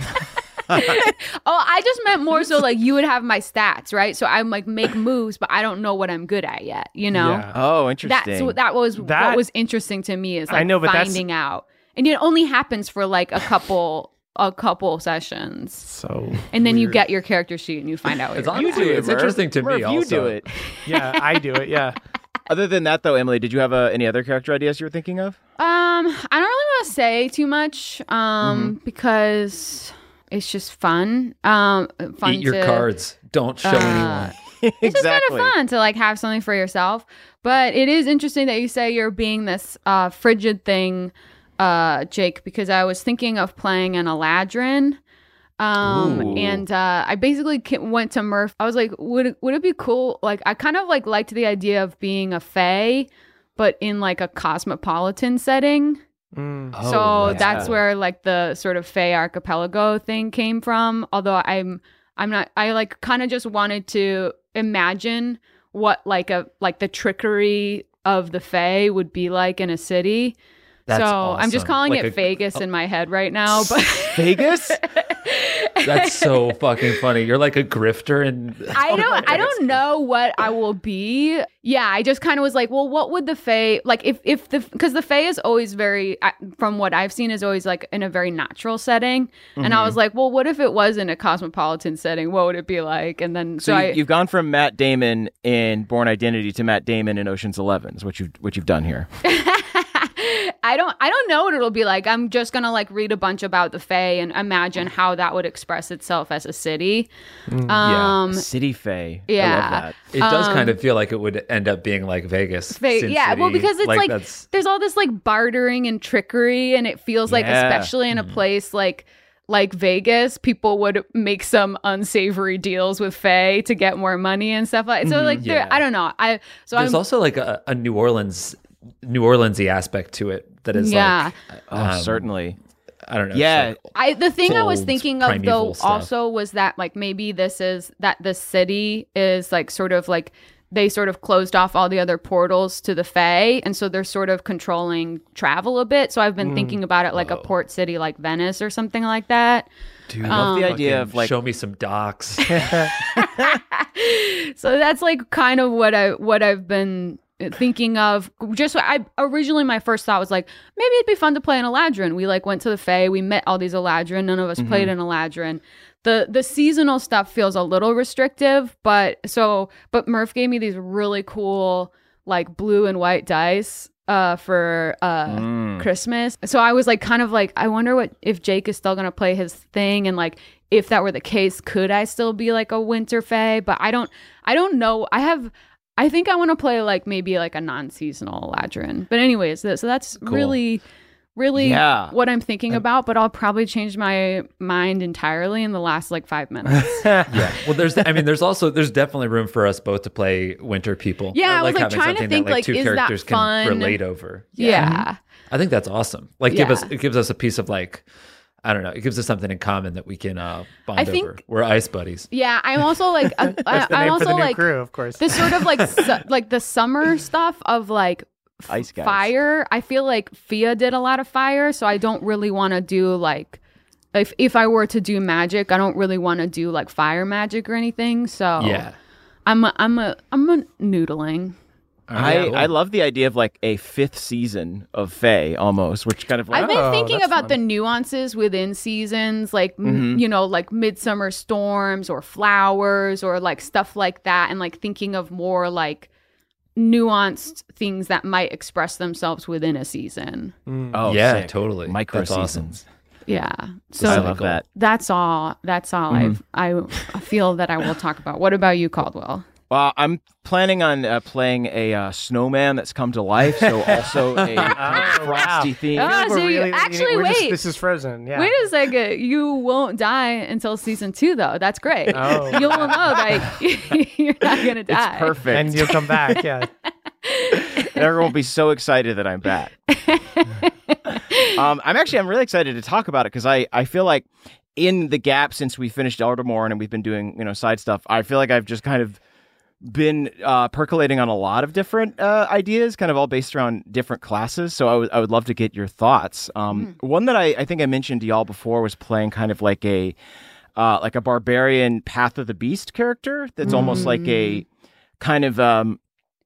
Oh, I just meant more so like you would have my stats, right? So I'm like make moves, but I don't know what I'm good at yet, you know? Yeah. Oh, interesting. That's what that was That- what was interesting to me is like I know, but that's- finding out. And it only happens for like a couple a couple sessions. So And then you weird. get your character sheet and you find out what It's you're honestly, good at. it's Murph. interesting to Murph, me you also. do it. Yeah, I do it. Yeah. Other than that, though, Emily, did you have uh, any other character ideas you were thinking of? Um, I don't really want to say too much um Mm-hmm. because it's just fun. Um fun Eat your to, cards. Don't show uh, anyone. It's just kind of fun to like have something for yourself. But it is interesting that you say you're being this uh, frigid thing, uh, Jake, because I was thinking of playing an Eladrin. Um, Ooh. and uh, I basically ca- went to Murph. I was like, would it, would it be cool? Like, I kind of like liked the idea of being a fae, but in like a cosmopolitan setting. Mm. Oh, so that's that's cool. where like the sort of Fae archipelago thing came from. Although I'm I'm not I like kind of just wanted to imagine what like a like the trickery of the Fae would be like in a city. That's so I'm just awesome. calling Like it a- Vegas in my head right now, but Vegas? That's so fucking funny. You're like a grifter, and I don't I don't know what I will be. Yeah, I just kind of was like, well, what would the Fae like if if the because the Fae is always very uh, from what I've seen is always like in a very natural setting, and I was like, well, what if it was in a cosmopolitan setting? What would it be like? And then So so, you, I you've gone from Matt Damon in Born Identity to Matt Damon in Ocean's Eleven is what you've what you've done here. I don't I don't know what it'll be like. I'm just gonna like read a bunch about the Fae and imagine how that would express itself as a city. Um, City Fae. I yeah. love that. it does Um, kind of feel like it would end up being like Vegas. Fa- Sin yeah, well, City. because it's like, that's there's all this like bartering and trickery, and it feels like, Yeah. especially in a place like like Vegas, people would make some unsavory deals with Faye to get more money and stuff like. So like, there, Yeah. I don't know. I so there's I'm also like a, a New Orleans, New Orleansy aspect to it that is yeah. like Oh, um, certainly. I don't know. Yeah. It's like- I the thing I was Old thinking of primeval though stuff. also was that like maybe this is that the city is like sort of like they sort of closed off all the other portals to the Fae, and so they're sort of controlling travel a bit. So I've been thinking about it like a port city like Venice or something like that. Dude, I love the idea fucking of like show me some docs. So that's like kind of what I what I've been thinking of. Just I originally my first thought was like maybe it'd be fun to play an Eladrin. We like went to the Fae, we met all these Eladrin. None of us Mm-hmm. played an Eladrin. The the seasonal stuff feels a little restrictive, but so but Murph gave me these really cool like blue and white dice uh for uh Mm. Christmas. So I was like kind of like I wonder what if Jake is still gonna play his thing, and like if that were the case, could I still be like a winter fae? But I don't I don't know. I have I think I want to play like maybe like a non-seasonal Eladrin. But anyways, th- so that's Cool. really really Yeah. what I'm thinking about, but I'll probably change my mind entirely in the last like five minutes. yeah. Well, there's. I mean, there's also there's definitely room for us both to play winter people. Yeah, I was, like, having trying to something think, that, like, like, two is that characters fun? can relate over. yeah. I think that's awesome. Like, give Yeah. us it gives us a piece of like I don't know. It gives us something in common that we can uh, bond I over. think- We're ice buddies. Yeah, I'm also like I, I, The I'm name also for the new like crew, of course. this sort of like su- like the summer stuff of like f- Ice guys. fire. I feel like Fia did a lot of fire, so I don't really want to do like if if I were to do magic, I don't really want to do like fire magic or anything. So Yeah. I'm a, I'm a I'm a noodling. I, cool. I love the idea of like a fifth season of Fae almost, which kind of like I've been Oh, thinking that's about fun. the nuances within seasons, like m you know, like midsummer storms or flowers or like stuff like that, and like thinking of more like nuanced things that might express themselves within a season. oh Yeah, sick. totally. micro That's awesome. seasons. Yeah. So I love that. that's all. That's all I've, I I feel that I will talk about. What about you, Caldwell? Well, I'm planning on uh, playing a uh, snowman that's come to life, so also a kind of Oh, frosty wow. theme. Oh, We're so you- really- actually, we're just- wait. this is Frozen. Yeah. Wait a second. You won't die until season two, though. That's great. Oh. You'll know that you're not gonna die. It's perfect. And you'll come back. Yeah. Everyone will be so excited that I'm back. um, I'm actually I'm really excited to talk about it because I, I feel like in the gap since we finished Eldermorn and we've been doing you know side stuff, I feel like I've just kind of been uh, percolating on a lot of different uh, ideas, kind of all based around different classes. So I would I would love to get your thoughts. Um, One that I, I think I mentioned to y'all before was playing kind of like a uh, like a barbarian Path of the Beast character that's almost like a kind of um,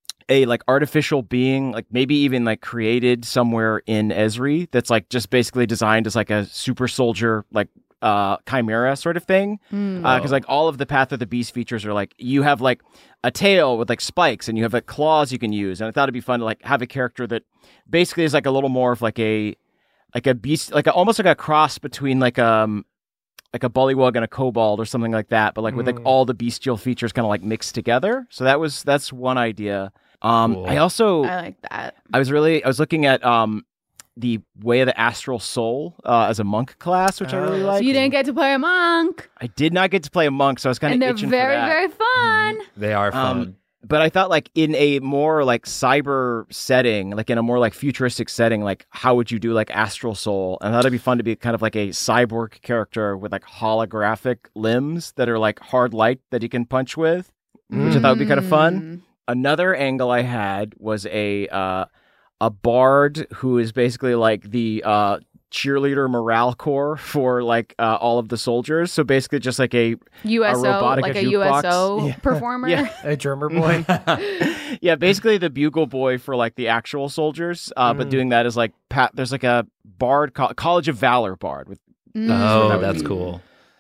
a like artificial being, like maybe even like created somewhere in Esri that's like just basically designed as like a super soldier, like uh chimera sort of thing. Because like all of the Path of the Beast features are like you have like a tail with like spikes and you have like claws you can use. And I thought it'd be fun to like have a character that basically is like a little more of like a like a beast, like a, almost like a cross between like um like a bullywug and a kobold or something like that, but like with like all the bestial features kind of like mixed together. So that was that's one idea. Um, Cool. I also I like that. I was really I was looking at um the Way of the Astral Soul uh, as a monk class, which I really Oh, like. So you didn't get to play a monk, I did not get to play a monk, so I was kind and of they're itching very, for that. very fun. They are fun. Um, but I thought like in a more like cyber setting, like in a more like futuristic setting, like how would you do like Astral Soul? And I thought it'd be fun to be kind of like a cyborg character with like holographic limbs that are like hard light that you can punch with, which I thought would be kind of fun. Another angle I had was a uh, a bard who is basically like the uh, cheerleader morale corps for like uh, all of the soldiers. So basically, just like a U S O, robotica like a jukebox. U S O Yeah. performer. Yeah. A drummer boy. yeah, basically the bugle boy for like the actual soldiers, uh, but doing that is like Pat. There's like a bard, co- College of Valor bard with. Mm. oh, that would that's be- cool.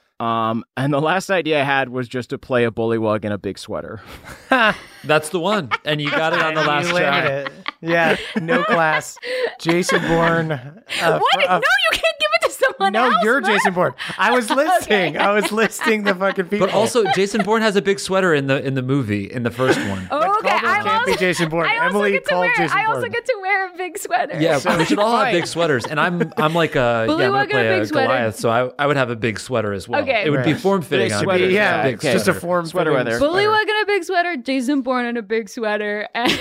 Um, and the last idea I had was just to play a bullywug in a big sweater. That's the one. And you got it on the And last you try. landed it. Yeah. No class. Jason Bourne. Uh, What? fr- uh, no, you can't give it to someone no, else. you're Mark. Jason Bourne. I was listing. Okay. I was listing the fucking people. But also, Jason Bourne has a big sweater in the in the movie in the first one. Oh, okay, Caldwell I'm can't also, be Jason Bourne. I also Emily get to called wear, Jason I also Bourne. get to wear a big sweater. Yeah, we should all have Fine. big sweaters, and I'm I'm like a yeah, I'm Bullywug gonna and a play a, big sweater. Goliath, so I I would have a big sweater as well. Okay. It would be Right. form fitting. Big on sweater, a yeah, big okay. just a sweater. form Sweater weather. Bullywug in a big sweater, Jason Bourne in a big sweater, and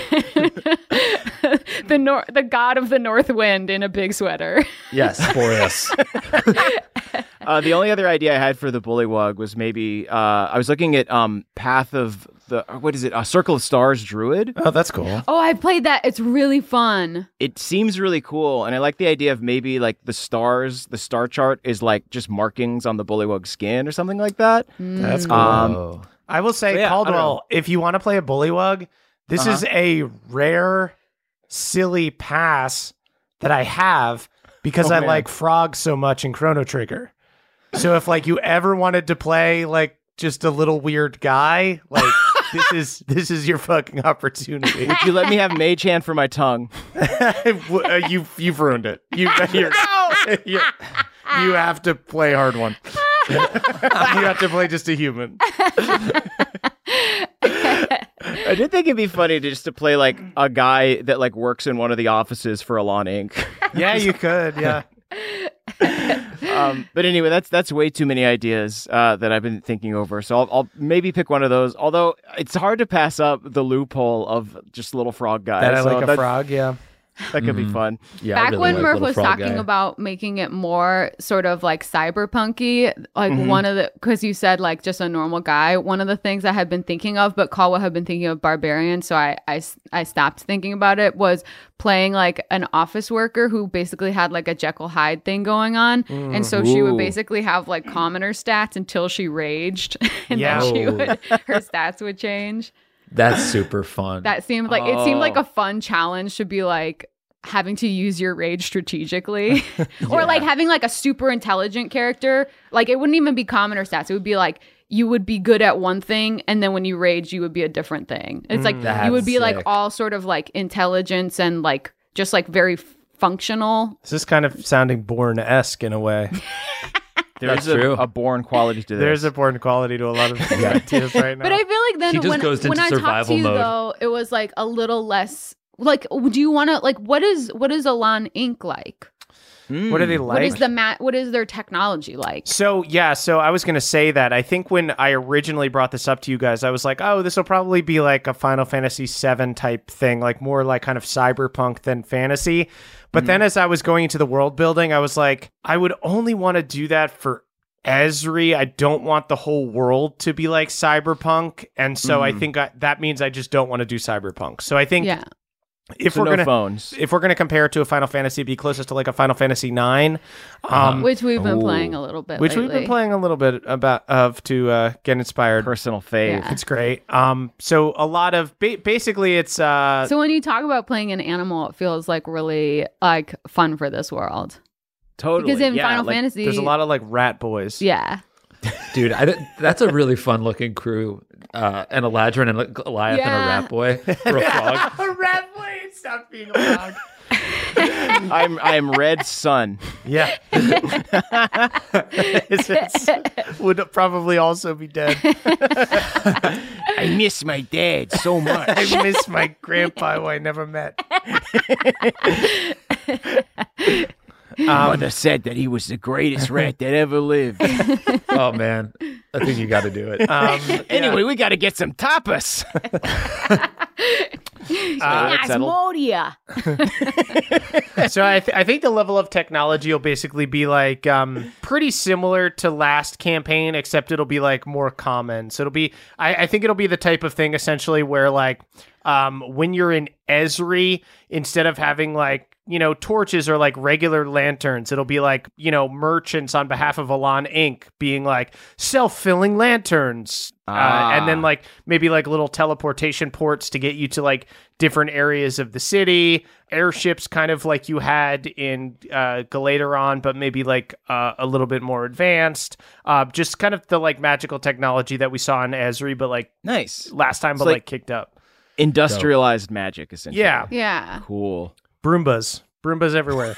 the nor- the god of the north wind in a big sweater. Yes, Boreas. Uh, the only other idea I had for the bullywug was maybe uh, I was looking at um, Path of the what is it? A Circle of Stars Druid. Oh, that's cool. Oh, I played that. It's really fun. It seems really cool, and I like the idea of maybe like the stars, the star chart is like just markings on the bullywug skin or something like that. That's cool. Um, Oh. I will say, So, yeah, I don't know. Caldwell, if you want to play a bullywug, this Uh-huh. is a rare, silly pass that I have because Oh, I man. like frogs so much in Chrono Trigger. So if like you ever wanted to play like just a little weird guy, like this is this is your fucking opportunity. Would you let me have Mage Hand for my tongue? W- uh, you you've ruined it. You you're, you're, you have to play hard one. You have to play just a human. I did think it'd be funny to just to play like a guy that like works in one of the offices for Alon Incorporated. Yeah, you could. Yeah. um, but anyway, that's that's way too many ideas uh, that I've been thinking over. So I'll, I'll maybe pick one of those. Although it's hard to pass up the loophole of just little frog guy. That I So like a that- frog. Yeah. That could be fun. Yeah, I Back really when like Murph Little was Frog talking Guy. about making it more sort of like cyberpunky, like Mm-hmm. one of the, because you said like just a normal guy, one of the things I had been thinking of, but Caldwell had been thinking of Barbarian, so I, I, I stopped thinking about it, was playing like an office worker who basically had like a Jekyll Hyde thing going on. And so she would Ooh. basically have like commoner stats until she raged, and Yeah. then she Oh. would, her stats would change. That's super fun. That seemed like it seemed like Oh. a fun challenge to be like having to use your rage strategically or like having like a super intelligent character. Like it wouldn't even be commoner stats. It would be like you would be good at one thing and then when you rage you would be a different thing. It's like That's you would be like sick. all sort of like intelligence and like just like very f- functional. This is kind of sounding Bourne-esque in a way. There's That's a, true. a Bourne quality to this. There's a Bourne quality to a lot of these ideas right now. But I feel like then He just when, goes when into I talked to survival you mode. though, it was like a little less like do you want to like what is what is Elan Incorporated like? What are they like? What is the mat what is their technology like? So yeah, so I was gonna say that. I think when I originally brought this up to you guys, I was like, oh, this will probably be like a Final Fantasy seven type thing, like more like kind of cyberpunk than fantasy. But then as I was going into the world building, I was like, I would only want to do that for Esri. I don't want the whole world to be like cyberpunk. And so I think I, that means I just don't want to do cyberpunk. So I think Yeah. if So we're no gonna phones. if we're gonna compare it to a Final Fantasy, it'd be closest to like a Final Fantasy nine. Um, Which we've been Ooh. playing a little bit which we've lately. been playing a little bit about of to uh, get inspired. Personal fave. Yeah. It's great. Um, so a lot of ba- basically it's uh, So when you talk about playing an animal, it feels like really like fun for this world. Totally. Because in yeah, Final like, Fantasy, there's a lot of like rat boys. yeah, Dude, I, that's a really fun looking crew. Uh, an Eladrin and a Goliath and Yeah. a rat boy or a frog. a rat boy. Stop being a dog. I'm I'm Red Sun. Yeah. It's- it's- would probably also be dead. I miss my dad so much. I miss my grandpa who I never met. Mother said that he was the greatest rat that ever lived. Oh man, I think you got to do it. Um, Anyway, we got to get some tapas. uh, settled. Asmodia. so I, th- I think the level of technology will basically be like um, pretty similar to last campaign, except it'll be like more common. So it'll be, I, I think it'll be the type of thing essentially where like um, when you're in Esri, instead of having like, you know, torches or like regular lanterns, it'll be like, you know, merchants on behalf of Elan Incorporated being like self-filling lanterns. Uh, Ah. and then like maybe like little teleportation ports to get you to like different areas of the city, airships kind of like you had in uh, Galateron, but maybe like uh, a little bit more advanced. Uh, just kind of the like magical technology that we saw in Esri, but like Nice. last time, but like- like kicked up. Industrialized magic, essentially. Yeah. Yeah. Cool. Broombas. Broombas everywhere.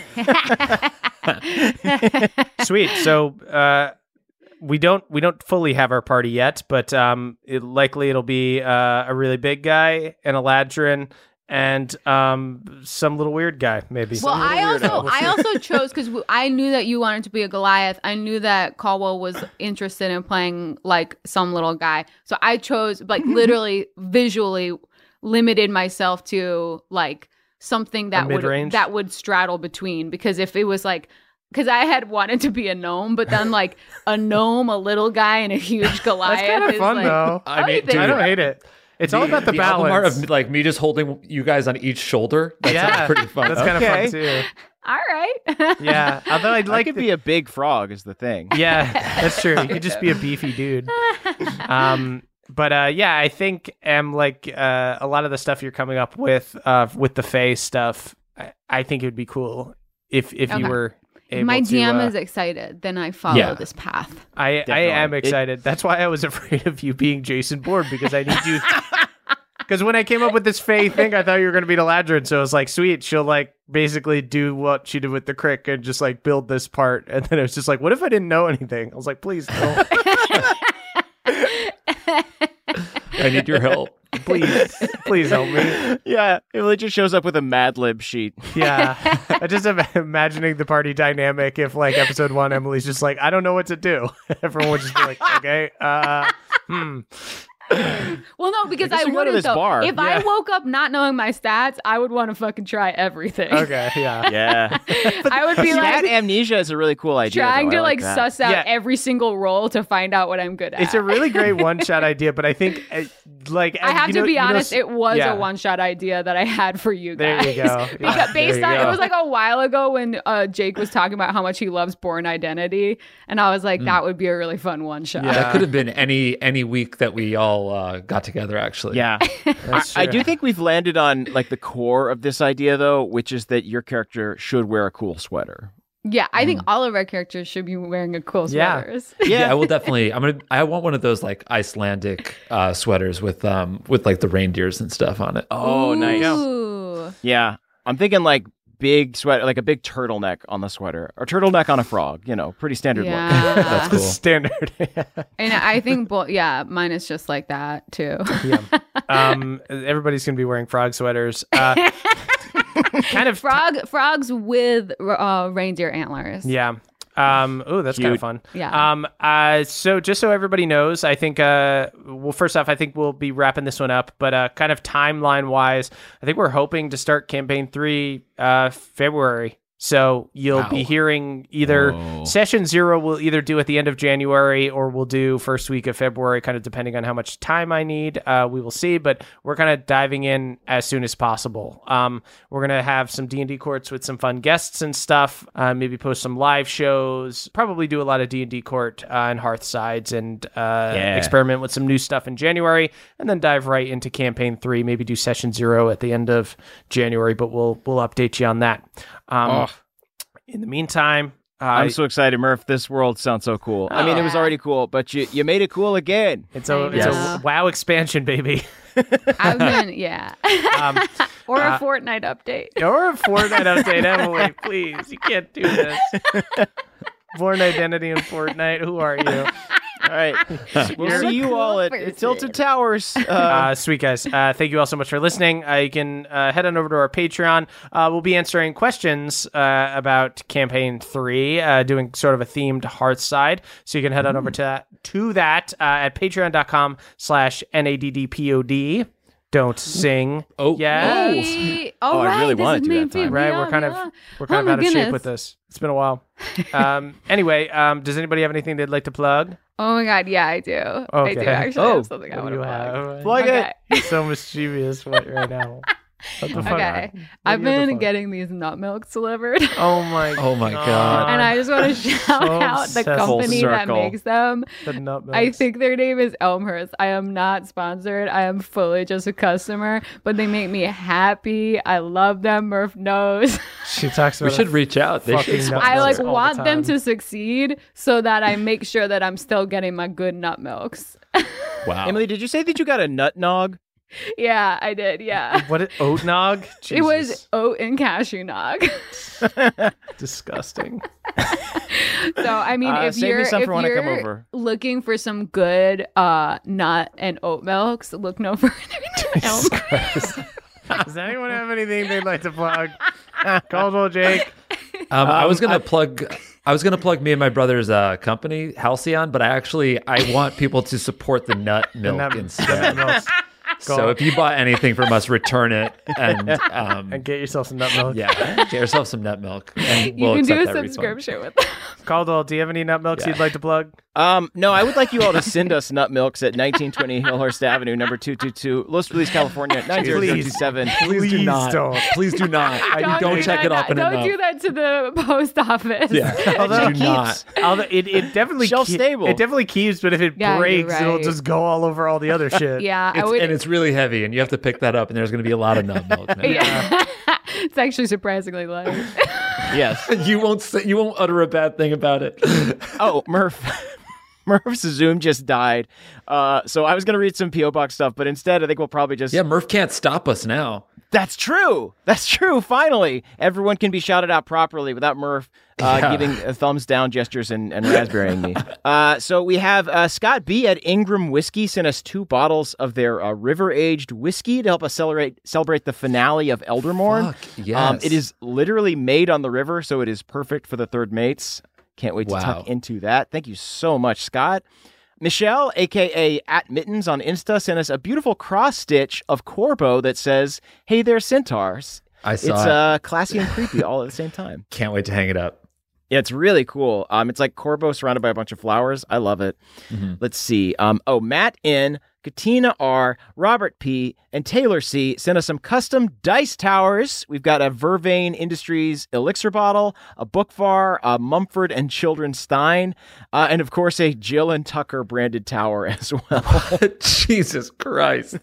Sweet. So uh, we don't we don't fully have our party yet, but um, it, likely it'll be uh, a really big guy, an Eladrin, and um, some little weird guy, maybe. Well, I also I also chose because I knew that you wanted to be a Goliath. I knew that Caldwell was interested in playing like some little guy, so I chose like literally visually limited myself to like something that would mid-range? that would straddle between, because if it was like because I had wanted to be a gnome, but then like a gnome, a little guy, and a huge Goliath. That's kind of is, fun, like, though. I Oh, mean, you think I don't so? hate it. It's all about the, album art balance. of like me just holding you guys on each shoulder. That yeah, sounds pretty fun. That's kind of Okay. fun too. All right. Yeah, although I'd I like could the- be a big frog is the thing. Yeah, that's true. You could just be a beefy dude. Um, but uh, yeah, I think um, like uh, a lot of the stuff you're coming up with uh, with the Fae stuff, I, I think it would be cool if if you Okay. were able My to. D M uh, is excited. Then I follow Yeah. this path. I I Definitely. am It- excited. That's why I was afraid of you being Jason Bourne, because I need you. Because when I came up with this Fae thing, I thought you were going to be Eladrin. So I was like, sweet, she'll like basically do what she did with the Crick and just like build this part. And then it was just like, what if I didn't know anything? I was like, please don't. I need your help. please, please help me. Yeah, it really just shows up with a Mad Lib sheet. Yeah. I just am imagining the party dynamic if like episode one, Emily's just like, I don't know what to do. Everyone would just be like, okay, uh, hmm. Well, no, because I guess I, we go to wouldn't this though. bar. If I Yeah. woke up not knowing my stats, I would want to fucking try everything. Okay, yeah. Yeah. I would be Stat like amnesia is a really cool idea. trying though. I to like, that. suss out Yeah. every single role to find out what I'm good at. It's a really great one-shot idea, but I think, uh, like, I have you to know- be you know, honest, s- it was yeah. a one-shot idea that I had for you There guys. you go. Because Yeah, based there on you it go. was like a while ago when uh, Jake was talking about how much he loves Born Identity, and I was like, that would be a really fun one-shot. Yeah. That could have been any any week that we all uh, got together. Actually, Yeah. I, That's I true. do think we've landed on like the core of this idea though, which is that your character should wear a cool sweater. Yeah, I think all of our characters should be wearing a cool Yeah. sweaters. Yeah, I will definitely. I'm gonna. I want one of those like Icelandic uh, sweaters with um with like the reindeers and stuff on it. Oh, nice. Ooh. Yeah. I'm thinking like big sweater, like a big turtleneck on the sweater or turtleneck on a frog, you know, pretty standard look. Yeah. That's cool. Standard. And I think, both, yeah, mine is just like that too. yeah. Um, everybody's going to be wearing frog sweaters. Uh, kind of. Frog, frogs with uh, reindeer antlers. Yeah. Um, oh, that's kind of Cute. fun. Yeah. Um, uh, so just so everybody knows, I think, uh, well, first off, I think we'll be wrapping this one up, but, uh, kind of timeline wise, I think we're hoping to start campaign three, uh, February. So you'll Wow. be hearing either Oh. session zero we'll either do at the end of January or we'll do first week of February, kind of depending on how much time I need. Uh, we will see, but we're kind of diving in as soon as possible. Um, we're going to have some D and D courts with some fun guests and stuff, uh, maybe post some live shows, probably do a lot of D and D court uh, and Hearthsides and uh, Yeah. experiment with some new stuff in January and then dive right into campaign three, maybe do session zero at the end of January, but we'll, we'll update you on that. Um, Oh. In the meantime, uh, I'm so excited, Murph. This world sounds so cool. I mean, it was Yeah. already cool, but you, you made it cool again. it's a I it's know. a WoW expansion, baby, I've been, yeah. um, or a uh, Fortnite update. or a Fortnite update. Emily, please, you can't do this. Born Identity in Fortnite. Who are you? All right. We'll I'm a see you cool all at, person. at Tilted Towers. Uh, Uh, sweet guys. Uh, thank you all so much for listening. Uh, you can uh, head on over to our Patreon. Uh, we'll be answering questions uh, about campaign three, uh, doing sort of a themed Hearthside. So you can head on over to that, to that uh, at patreon.com slash N-A-D-D-P-O-D. Don't sing. Oh. Yes. Hey, Oh, all I right, really this wanna is do that making time. me Right, we're up, kind of yeah. we're Oh kind my of out of shape goodness. with this. It's been a while. Um, anyway, um, does anybody have anything they'd like to plug? Oh my god, yeah, I do. I Okay. do actually Oh, have something I What want do to you plug. have? Plug Okay. it. You're so mischievous right right now. What the fuck? Okay. What I've do you have to been plug? getting these nut milks delivered. Oh my. Oh my God. And I just want to shout So out the obsessed. company Full that circle. makes them. The nut I milks. think their name is Elmhurst. I am not sponsored. I am fully just a customer, but they make me happy. I love them. Murph knows. she talks about. We should it. reach out. They fucking should nut sponsor. I like all the want them time. to succeed so that I make sure that I'm still getting my good nut milks. Wow. Emily, did you say that you got a nut nog? Yeah, I did. Yeah. What? Oat nog? It was Jesus. oat and cashew nog. disgusting. So I mean, Uh, if save me you're some if for when I come you're over. looking for some good uh, nut and oat milks, look no further than Elmhurst. Does anyone have anything they'd like to plug? Caldwell Jake. Um, I was gonna plug. I was gonna plug me and my brother's uh, company, Halcyon, but I actually I want people to support the nut milk nut- instead. the nut milks. Go So on. if you bought anything from us, return it and um, And get yourself some nut milk. yeah, get yourself some nut milk, and You we'll can do a accept that refund. subscription with them. Caldwell, do you have any nut milks Yeah. you'd like to plug? Um, no, I would like you all to send us nut milks at nineteen twenty Hillhurst Avenue, number two two two, Los Feliz, California, nine zero zero two seven. Please, do Please not. don't. Please do not. I Don't don't, do check that, it often Don't enough. do that to the post office. Yeah, Although do not. Although it, it definitely Shelf keep- stable. It definitely keeps, but if it Yeah, you're breaks, it'll right. just go all over all the other shit. Yeah, I It's, would. and it's really heavy, and you have to pick that up, and there's going to be a lot of nut milk. Man. yeah. It's actually surprisingly light. Yes. You won't say, you won't utter a bad thing about it. Oh, Murph. Murph's Zoom just died. Uh, so I was going to read some P O Box stuff, but instead I think we'll probably just... Yeah, Murph can't stop us now. That's true. That's true. Finally, everyone can be shouted out properly without Murph uh, Yeah. giving uh, thumbs down gestures and, and raspberrying me. Uh, so we have uh, Scott B at Ingram Whiskey sent us two bottles of their uh, river-aged whiskey to help us celebrate celebrate the finale of Eldermorn. Fuck, yes. Um, it is literally made on the river, so it is perfect for the third mates. Can't wait to Wow. tuck into that. Thank you so much, Scott. Michelle, a k a at Mittens on Insta, sent us a beautiful cross-stitch of Corbo that says, "Hey there, centaurs." I saw It's it. uh, classy and creepy all at the same time. Can't wait to hang it up. Yeah, it's really cool. Um, It's like Corbo surrounded by a bunch of flowers. I love it. Mm-hmm. Let's see. Um, oh, Matt N., Katina R., Robert P., and Taylor C. sent us some custom dice towers. We've got a Vervain Industries elixir bottle, a Bookvar, a Mumford and Children Stein, uh, and of course a Jill and Tucker branded tower as well. Jesus Christ.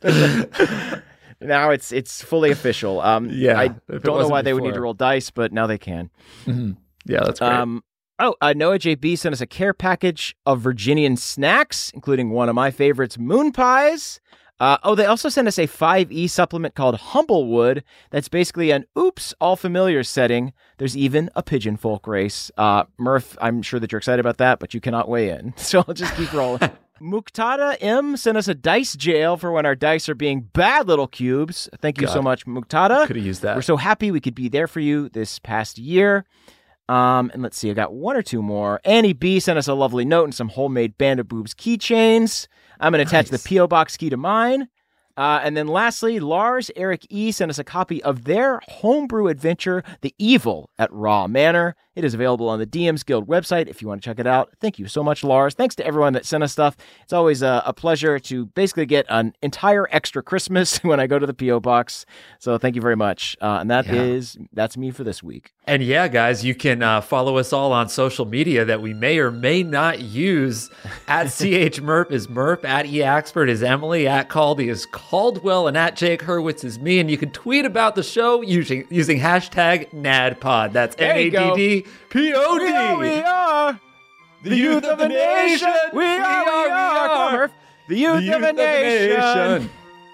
Now it's it's fully official. Um, Yeah, I if it don't know wasn't why they would need before. to roll dice, but now they can. Mhm. Yeah, that's great. Um, oh, uh, Noah J B sent us a care package of Virginian snacks, including one of my favorites, moon pies. Uh, oh, they also sent us a five E supplement called Humblewood. That's basically an oops, all familiar setting. There's even a pigeon folk race. Uh, Murph, I'm sure that you're excited about that, but you cannot weigh in. So I'll just keep rolling. Muktada M sent us a dice jail for when our dice are being bad little cubes. Thank you God. so much, Muktada. Could have used that. We're so happy we could be there for you this past year. Um, and let's see, I got one or two more. Annie B sent us a lovely note and some homemade Band of Boobs keychains. I'm going to attach Nice. the P O Box key to mine. Uh, and then lastly, Lars Eric E sent us a copy of their homebrew adventure, The Evil at Raw Manor. It is available on the D Ms Guild website if you want to check it out. Thank you so much, Lars. Thanks to everyone that sent us stuff. It's always a, a pleasure to basically get an entire extra Christmas when I go to the P O Box. So thank you very much. Uh, and that Yeah. is that's me for this week. And yeah, guys, you can uh, follow us all on social media that we may or may not use. At C H Murph is Murph, at E Axford is Emily, at Caldy is Caldwell, and at Jake Hurwitz is me. And you can tweet about the show using using hashtag NADPOD. That's There N A you D go. D P O D. We are the youth of the nation. We are, we are. Come on, Murph. The youth, of the nation.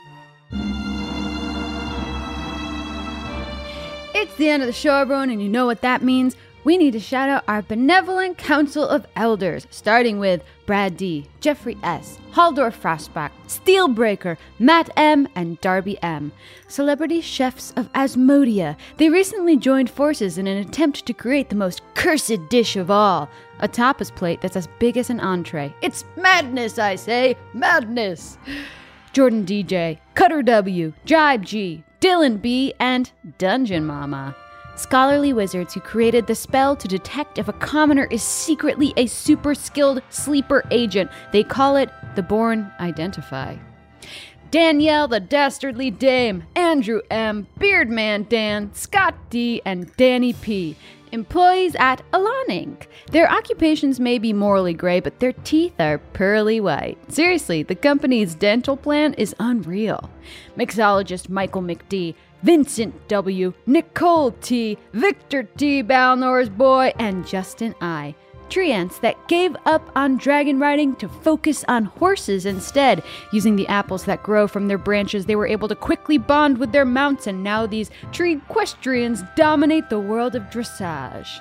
It's the end of the show, everyone, and you know what that means. We need to shout out our benevolent council of elders, starting with Brad D, Jeffrey S, Haldor Frostbach, Steelbreaker, Matt M, and Darby M. Celebrity chefs of Asmodia. They recently joined forces in an attempt to create the most cursed dish of all, a tapas plate that's as big as an entree. It's madness, I say, madness. Jordan D J, Cutter W, Jibe G, Dylan B, and Dungeon Mama. Scholarly wizards who created the spell to detect if a commoner is secretly a super skilled sleeper agent. They call it the Born Identify. Danielle the Dastardly Dame, Andrew M, Beardman Dan, Scott D, and Danny P. Employees at Alon Incorporated. Their occupations may be morally gray, but their teeth are pearly white. Seriously, the company's dental plan is unreal. Mixologist Michael McD, Vincent W, Nicole T, Victor T, Balnor's boy, and Justin I. Treants that gave up on dragon riding to focus on horses instead. Using the apples that grow from their branches, they were able to quickly bond with their mounts, and now these tree equestrians dominate the world of dressage.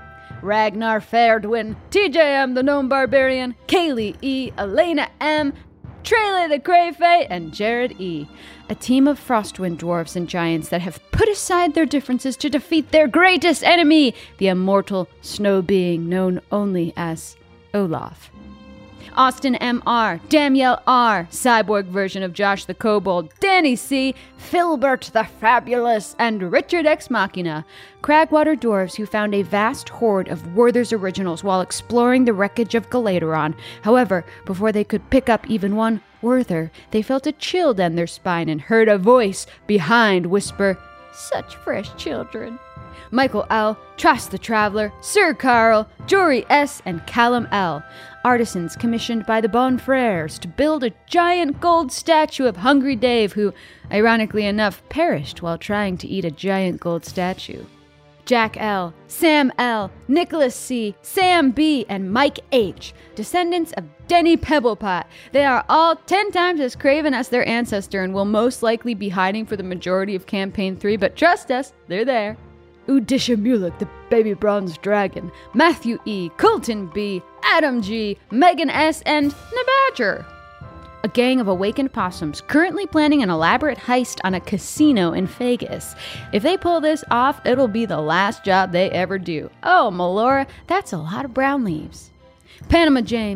Ragnar Fairdwin, T J M the Gnome Barbarian, Kaylee E, Elena M, Trele the Crayfay, and Jared E. A team of Frostwind dwarves and giants that have put aside their differences to defeat their greatest enemy, the immortal snow being known only as Olaf. Austin M R, Danielle R, cyborg version of Josh the Kobold, Danny C, Filbert the Fabulous, and Richard Ex Machina. Cragwater dwarves who found a vast hoard of Werther's originals while exploring the wreckage of Galateron. However, before they could pick up even one Werther, they felt a chill down their spine and heard a voice behind whisper, "Such fresh children." Michael L, Trust the Traveler, Sir Carl, Jory S, and Callum L. Artisans commissioned by the Bonfrères to build a giant gold statue of Hungry Dave, who, ironically enough, perished while trying to eat a giant gold statue. Jack L, Sam L, Nicholas C, Sam B, and Mike H, descendants of Denny Pebblepot. They are all ten times as craven as their ancestor and will most likely be hiding for the majority of Campaign three, but trust us, they're there. Udisha Mulek, the baby bronze dragon, Matthew E, Colton B, Adam G, Megan S, and Nabadger. A gang of awakened possums currently planning an elaborate heist on a casino in Vegas. If they pull this off, it'll be the last job they ever do. Oh, Melora, that's a lot of brown leaves. Panama James,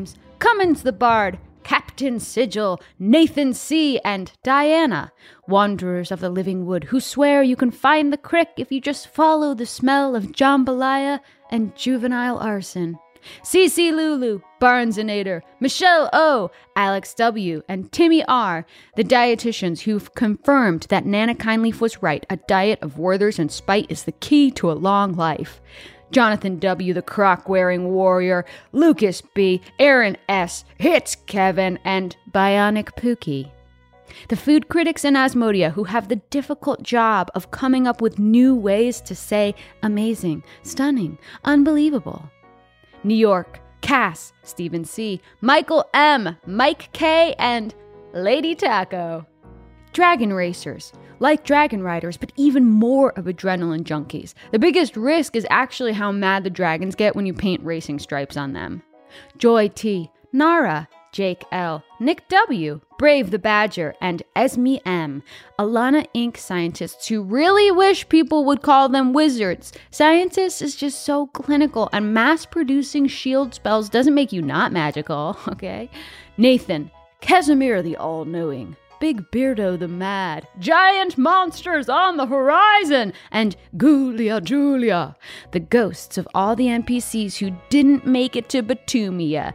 Cummins the Bard, Captain Sigil, Nathan C., and Diana, wanderers of the living wood who swear you can find the crick if you just follow the smell of jambalaya and juvenile arson. Cece Lulu, Barnesonator, Michelle O., Alex W., and Timmy R., the dietitians who've confirmed that Nana Kindleaf was right. A diet of Werthers and spite is the key to a long life. Jonathan W., the croc-wearing warrior, Lucas B., Aaron S., Hits Kevin, and Bionic Pookie. The food critics in Asmodia who have the difficult job of coming up with new ways to say amazing, stunning, unbelievable. New York, Cass, Stephen C., Michael M., Mike K., and Lady Taco. Dragon racers, like dragon riders, but even more of adrenaline junkies. The biggest risk is actually how mad the dragons get when you paint racing stripes on them. Joy T., Nara, Jake L., Nick W., Brave the Badger, and Esme M., Alana Incorporated scientists who really wish people would call them wizards. Scientists is just so clinical, and mass-producing shield spells doesn't make you not magical, okay? Nathan, Casimir the All-Knowing, Big Beardo the Mad, Giant Monsters on the Horizon, and Gulia Julia, the ghosts of all the N P Cs who didn't make it to Batumia.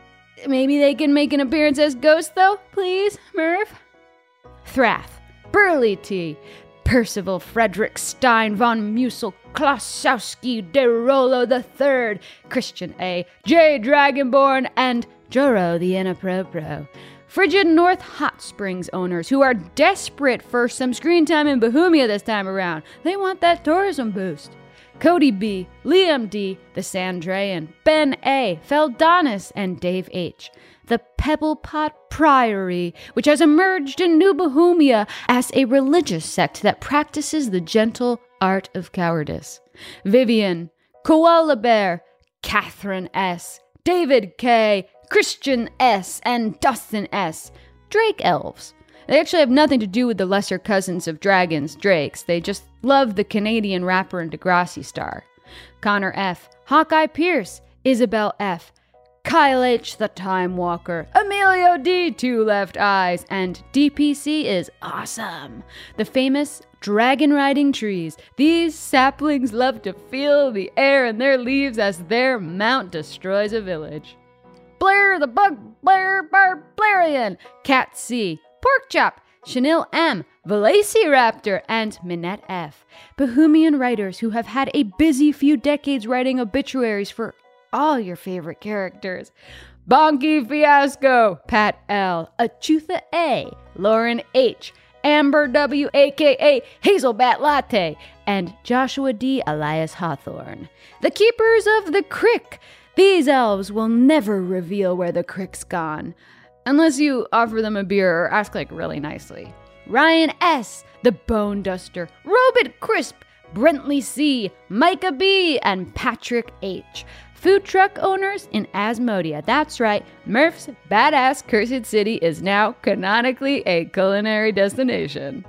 Maybe they can make an appearance as ghosts, though, please, Merv? Thrath, Burley T., Percival Frederick Stein von Musel Klosowski de Rolo the Third, Christian A., J. Dragonborn, and Joro the Inappropriate. Frigid North Hot Springs owners who are desperate for some screen time in Bohemia this time around. They want that tourism boost. Cody B., Liam D., the Sandrayan, Ben A., Feldonis, and Dave H. The Pebble Pot Priory, which has emerged in New Bohemia as a religious sect that practices the gentle art of cowardice. Vivian, Koala Bear, Catherine S., David K., Christian S., and Dustin S. Drake Elves. They actually have nothing to do with the lesser cousins of dragons, Drakes. They just love the Canadian rapper and Degrassi star. Connor F., Hawkeye Pierce, Isabel F., Kyle H., the Time Walker, Emilio D., Two Left Eyes, and D P C is awesome. The famous dragon riding trees. These saplings love to feel the air in their leaves as their mount destroys a village. Blair the Bug Blair Barbarian, Cat C., Porkchop, Chanel M., Velociraptor, and Minette F. Bohemian writers who have had a busy few decades writing obituaries for all your favorite characters. Bonky Fiasco, Pat L., Achutha A., Lauren H., Amber W., a k a. Hazelbat Latte, and Joshua D. Elias Hawthorne. The Keepers of the Crick. These elves will never reveal where the crick's gone, unless you offer them a beer or ask, like, really nicely. Ryan S., the Bone Duster, Robert Crisp, Brentley C., Micah B., and Patrick H. Food truck owners in Asmodia. That's right, Murph's badass Cursed City is now canonically a culinary destination.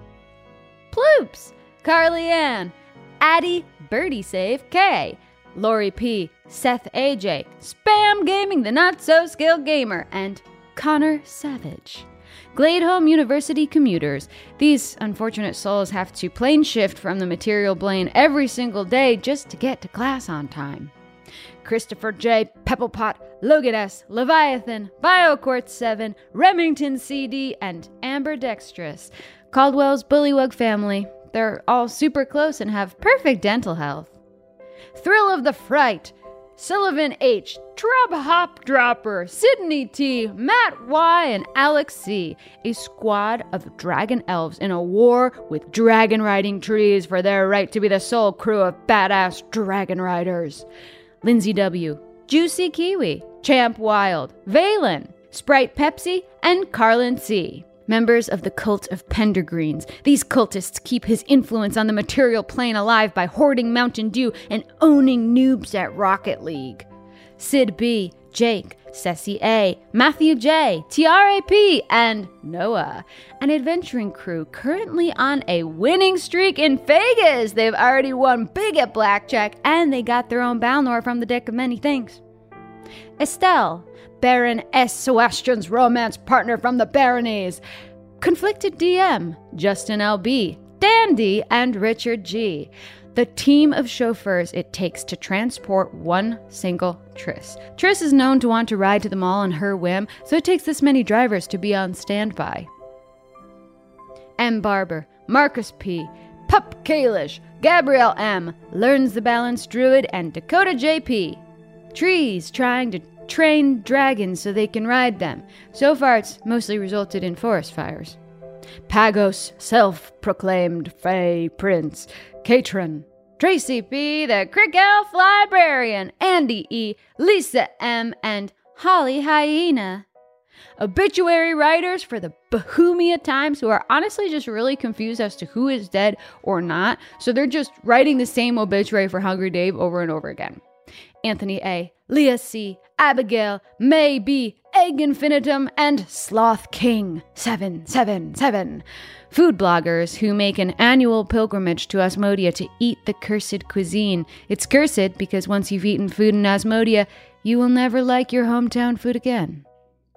Ploops, Carly Ann, Addie Birdie Save K., Lori P., Seth A J, Spam Gaming the Not-So-Skilled Gamer, and Connor Savage. Gladeholm University commuters. These unfortunate souls have to plane shift from the material plane every single day just to get to class on time. Christopher J, Pebblepot, Logan S, Leviathan, BioQuartz seven, Remington C D, and Amber Dextrous. Caldwell's Bullywug family. They're all super close and have perfect dental health. Thrill of the Fright, Sullivan H, Trub Hop Dropper, Sydney T, Matt Y, and Alex C. A squad of dragon elves in a war with dragon riding trees for their right to be the sole crew of badass dragon riders. Lindsay W, Juicy Kiwi, Champ Wild, Valen, Sprite Pepsi, and Carlin C. Members of the cult of Pendergreens. These cultists keep his influence on the material plane alive by hoarding Mountain Dew and owning noobs at Rocket League. Sid B, Jake, Ceci A, Matthew J, T R A P, and Noah. An adventuring crew currently on a winning streak in Vegas. They've already won big at blackjack, and they got their own Balnor from the deck of many things. Estelle, Baron S. Sebastian's romance partner from the Baronies. Conflicted D M, Justin L B, Dandy, and Richard G. The team of chauffeurs it takes to transport one single Triss. Triss is known to want to ride to the mall on her whim, so it takes this many drivers to be on standby. M. Barber, Marcus P., Pup Kalish, Gabrielle M., Learns the Balance Druid, and Dakota J P. Trees trying to train dragons so they can ride them. So far, it's mostly resulted in forest fires. Pagos, self-proclaimed Fey Prince, Katrin, Tracy P., the Crick Elf Librarian, Andy E., Lisa M., and Holly Hyena. Obituary writers for the Bohemia Times who are honestly just really confused as to who is dead or not, so they're just writing the same obituary for Hungry Dave over and over again. Anthony A., Leah C., Abigail, May B., Egg Infinitum, and Sloth King seven seven seven. Food bloggers who make an annual pilgrimage to Asmodia to eat the cursed cuisine. It's cursed because once you've eaten food in Asmodia, you will never like your hometown food again.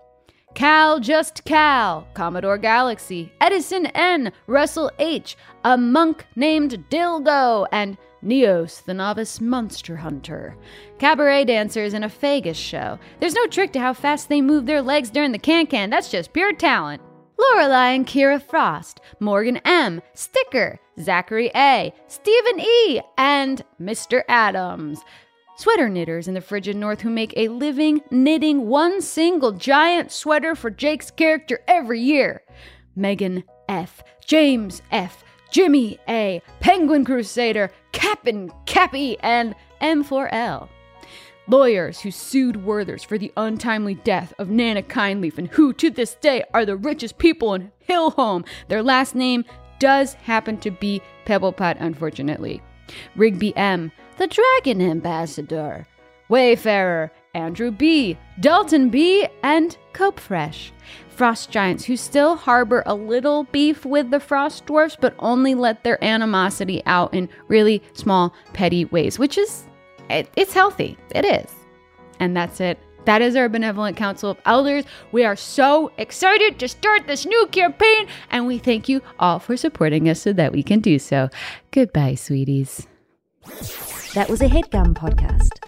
Cal Just Cal, Commodore Galaxy, Edison N., Russell H., a monk named Dilgo, and Neos, the novice monster hunter. Cabaret dancers in a Fagus show. There's no trick to how fast they move their legs during the can-can. That's just pure talent. Lorelai and Kira Frost, Morgan M., Sticker, Zachary A., Stephen E., and Mister Adams. Sweater knitters in the frigid north who make a living knitting one single giant sweater for Jake's character every year. Megan F., James F., Jimmy A., Penguin Crusader, Cap'n Cappy, and M four L. Lawyers who sued Werthers for the untimely death of Nana Kindleaf and who, to this day, are the richest people in Hillhome. Their last name does happen to be Pebblepot, unfortunately. Rigby M., the Dragon Ambassador. Wayfarer, Andrew B., Dalton B., and Cope Fresh. Frost Giants who still harbor a little beef with the Frost Dwarfs, but only let their animosity out in really small, petty ways, which is, it, it's healthy. It is. And that's it. That is our Benevolent Council of Elders. We are so excited to start this new campaign, and we thank you all for supporting us so that we can do so. Goodbye, sweeties. That was a HeadGum podcast.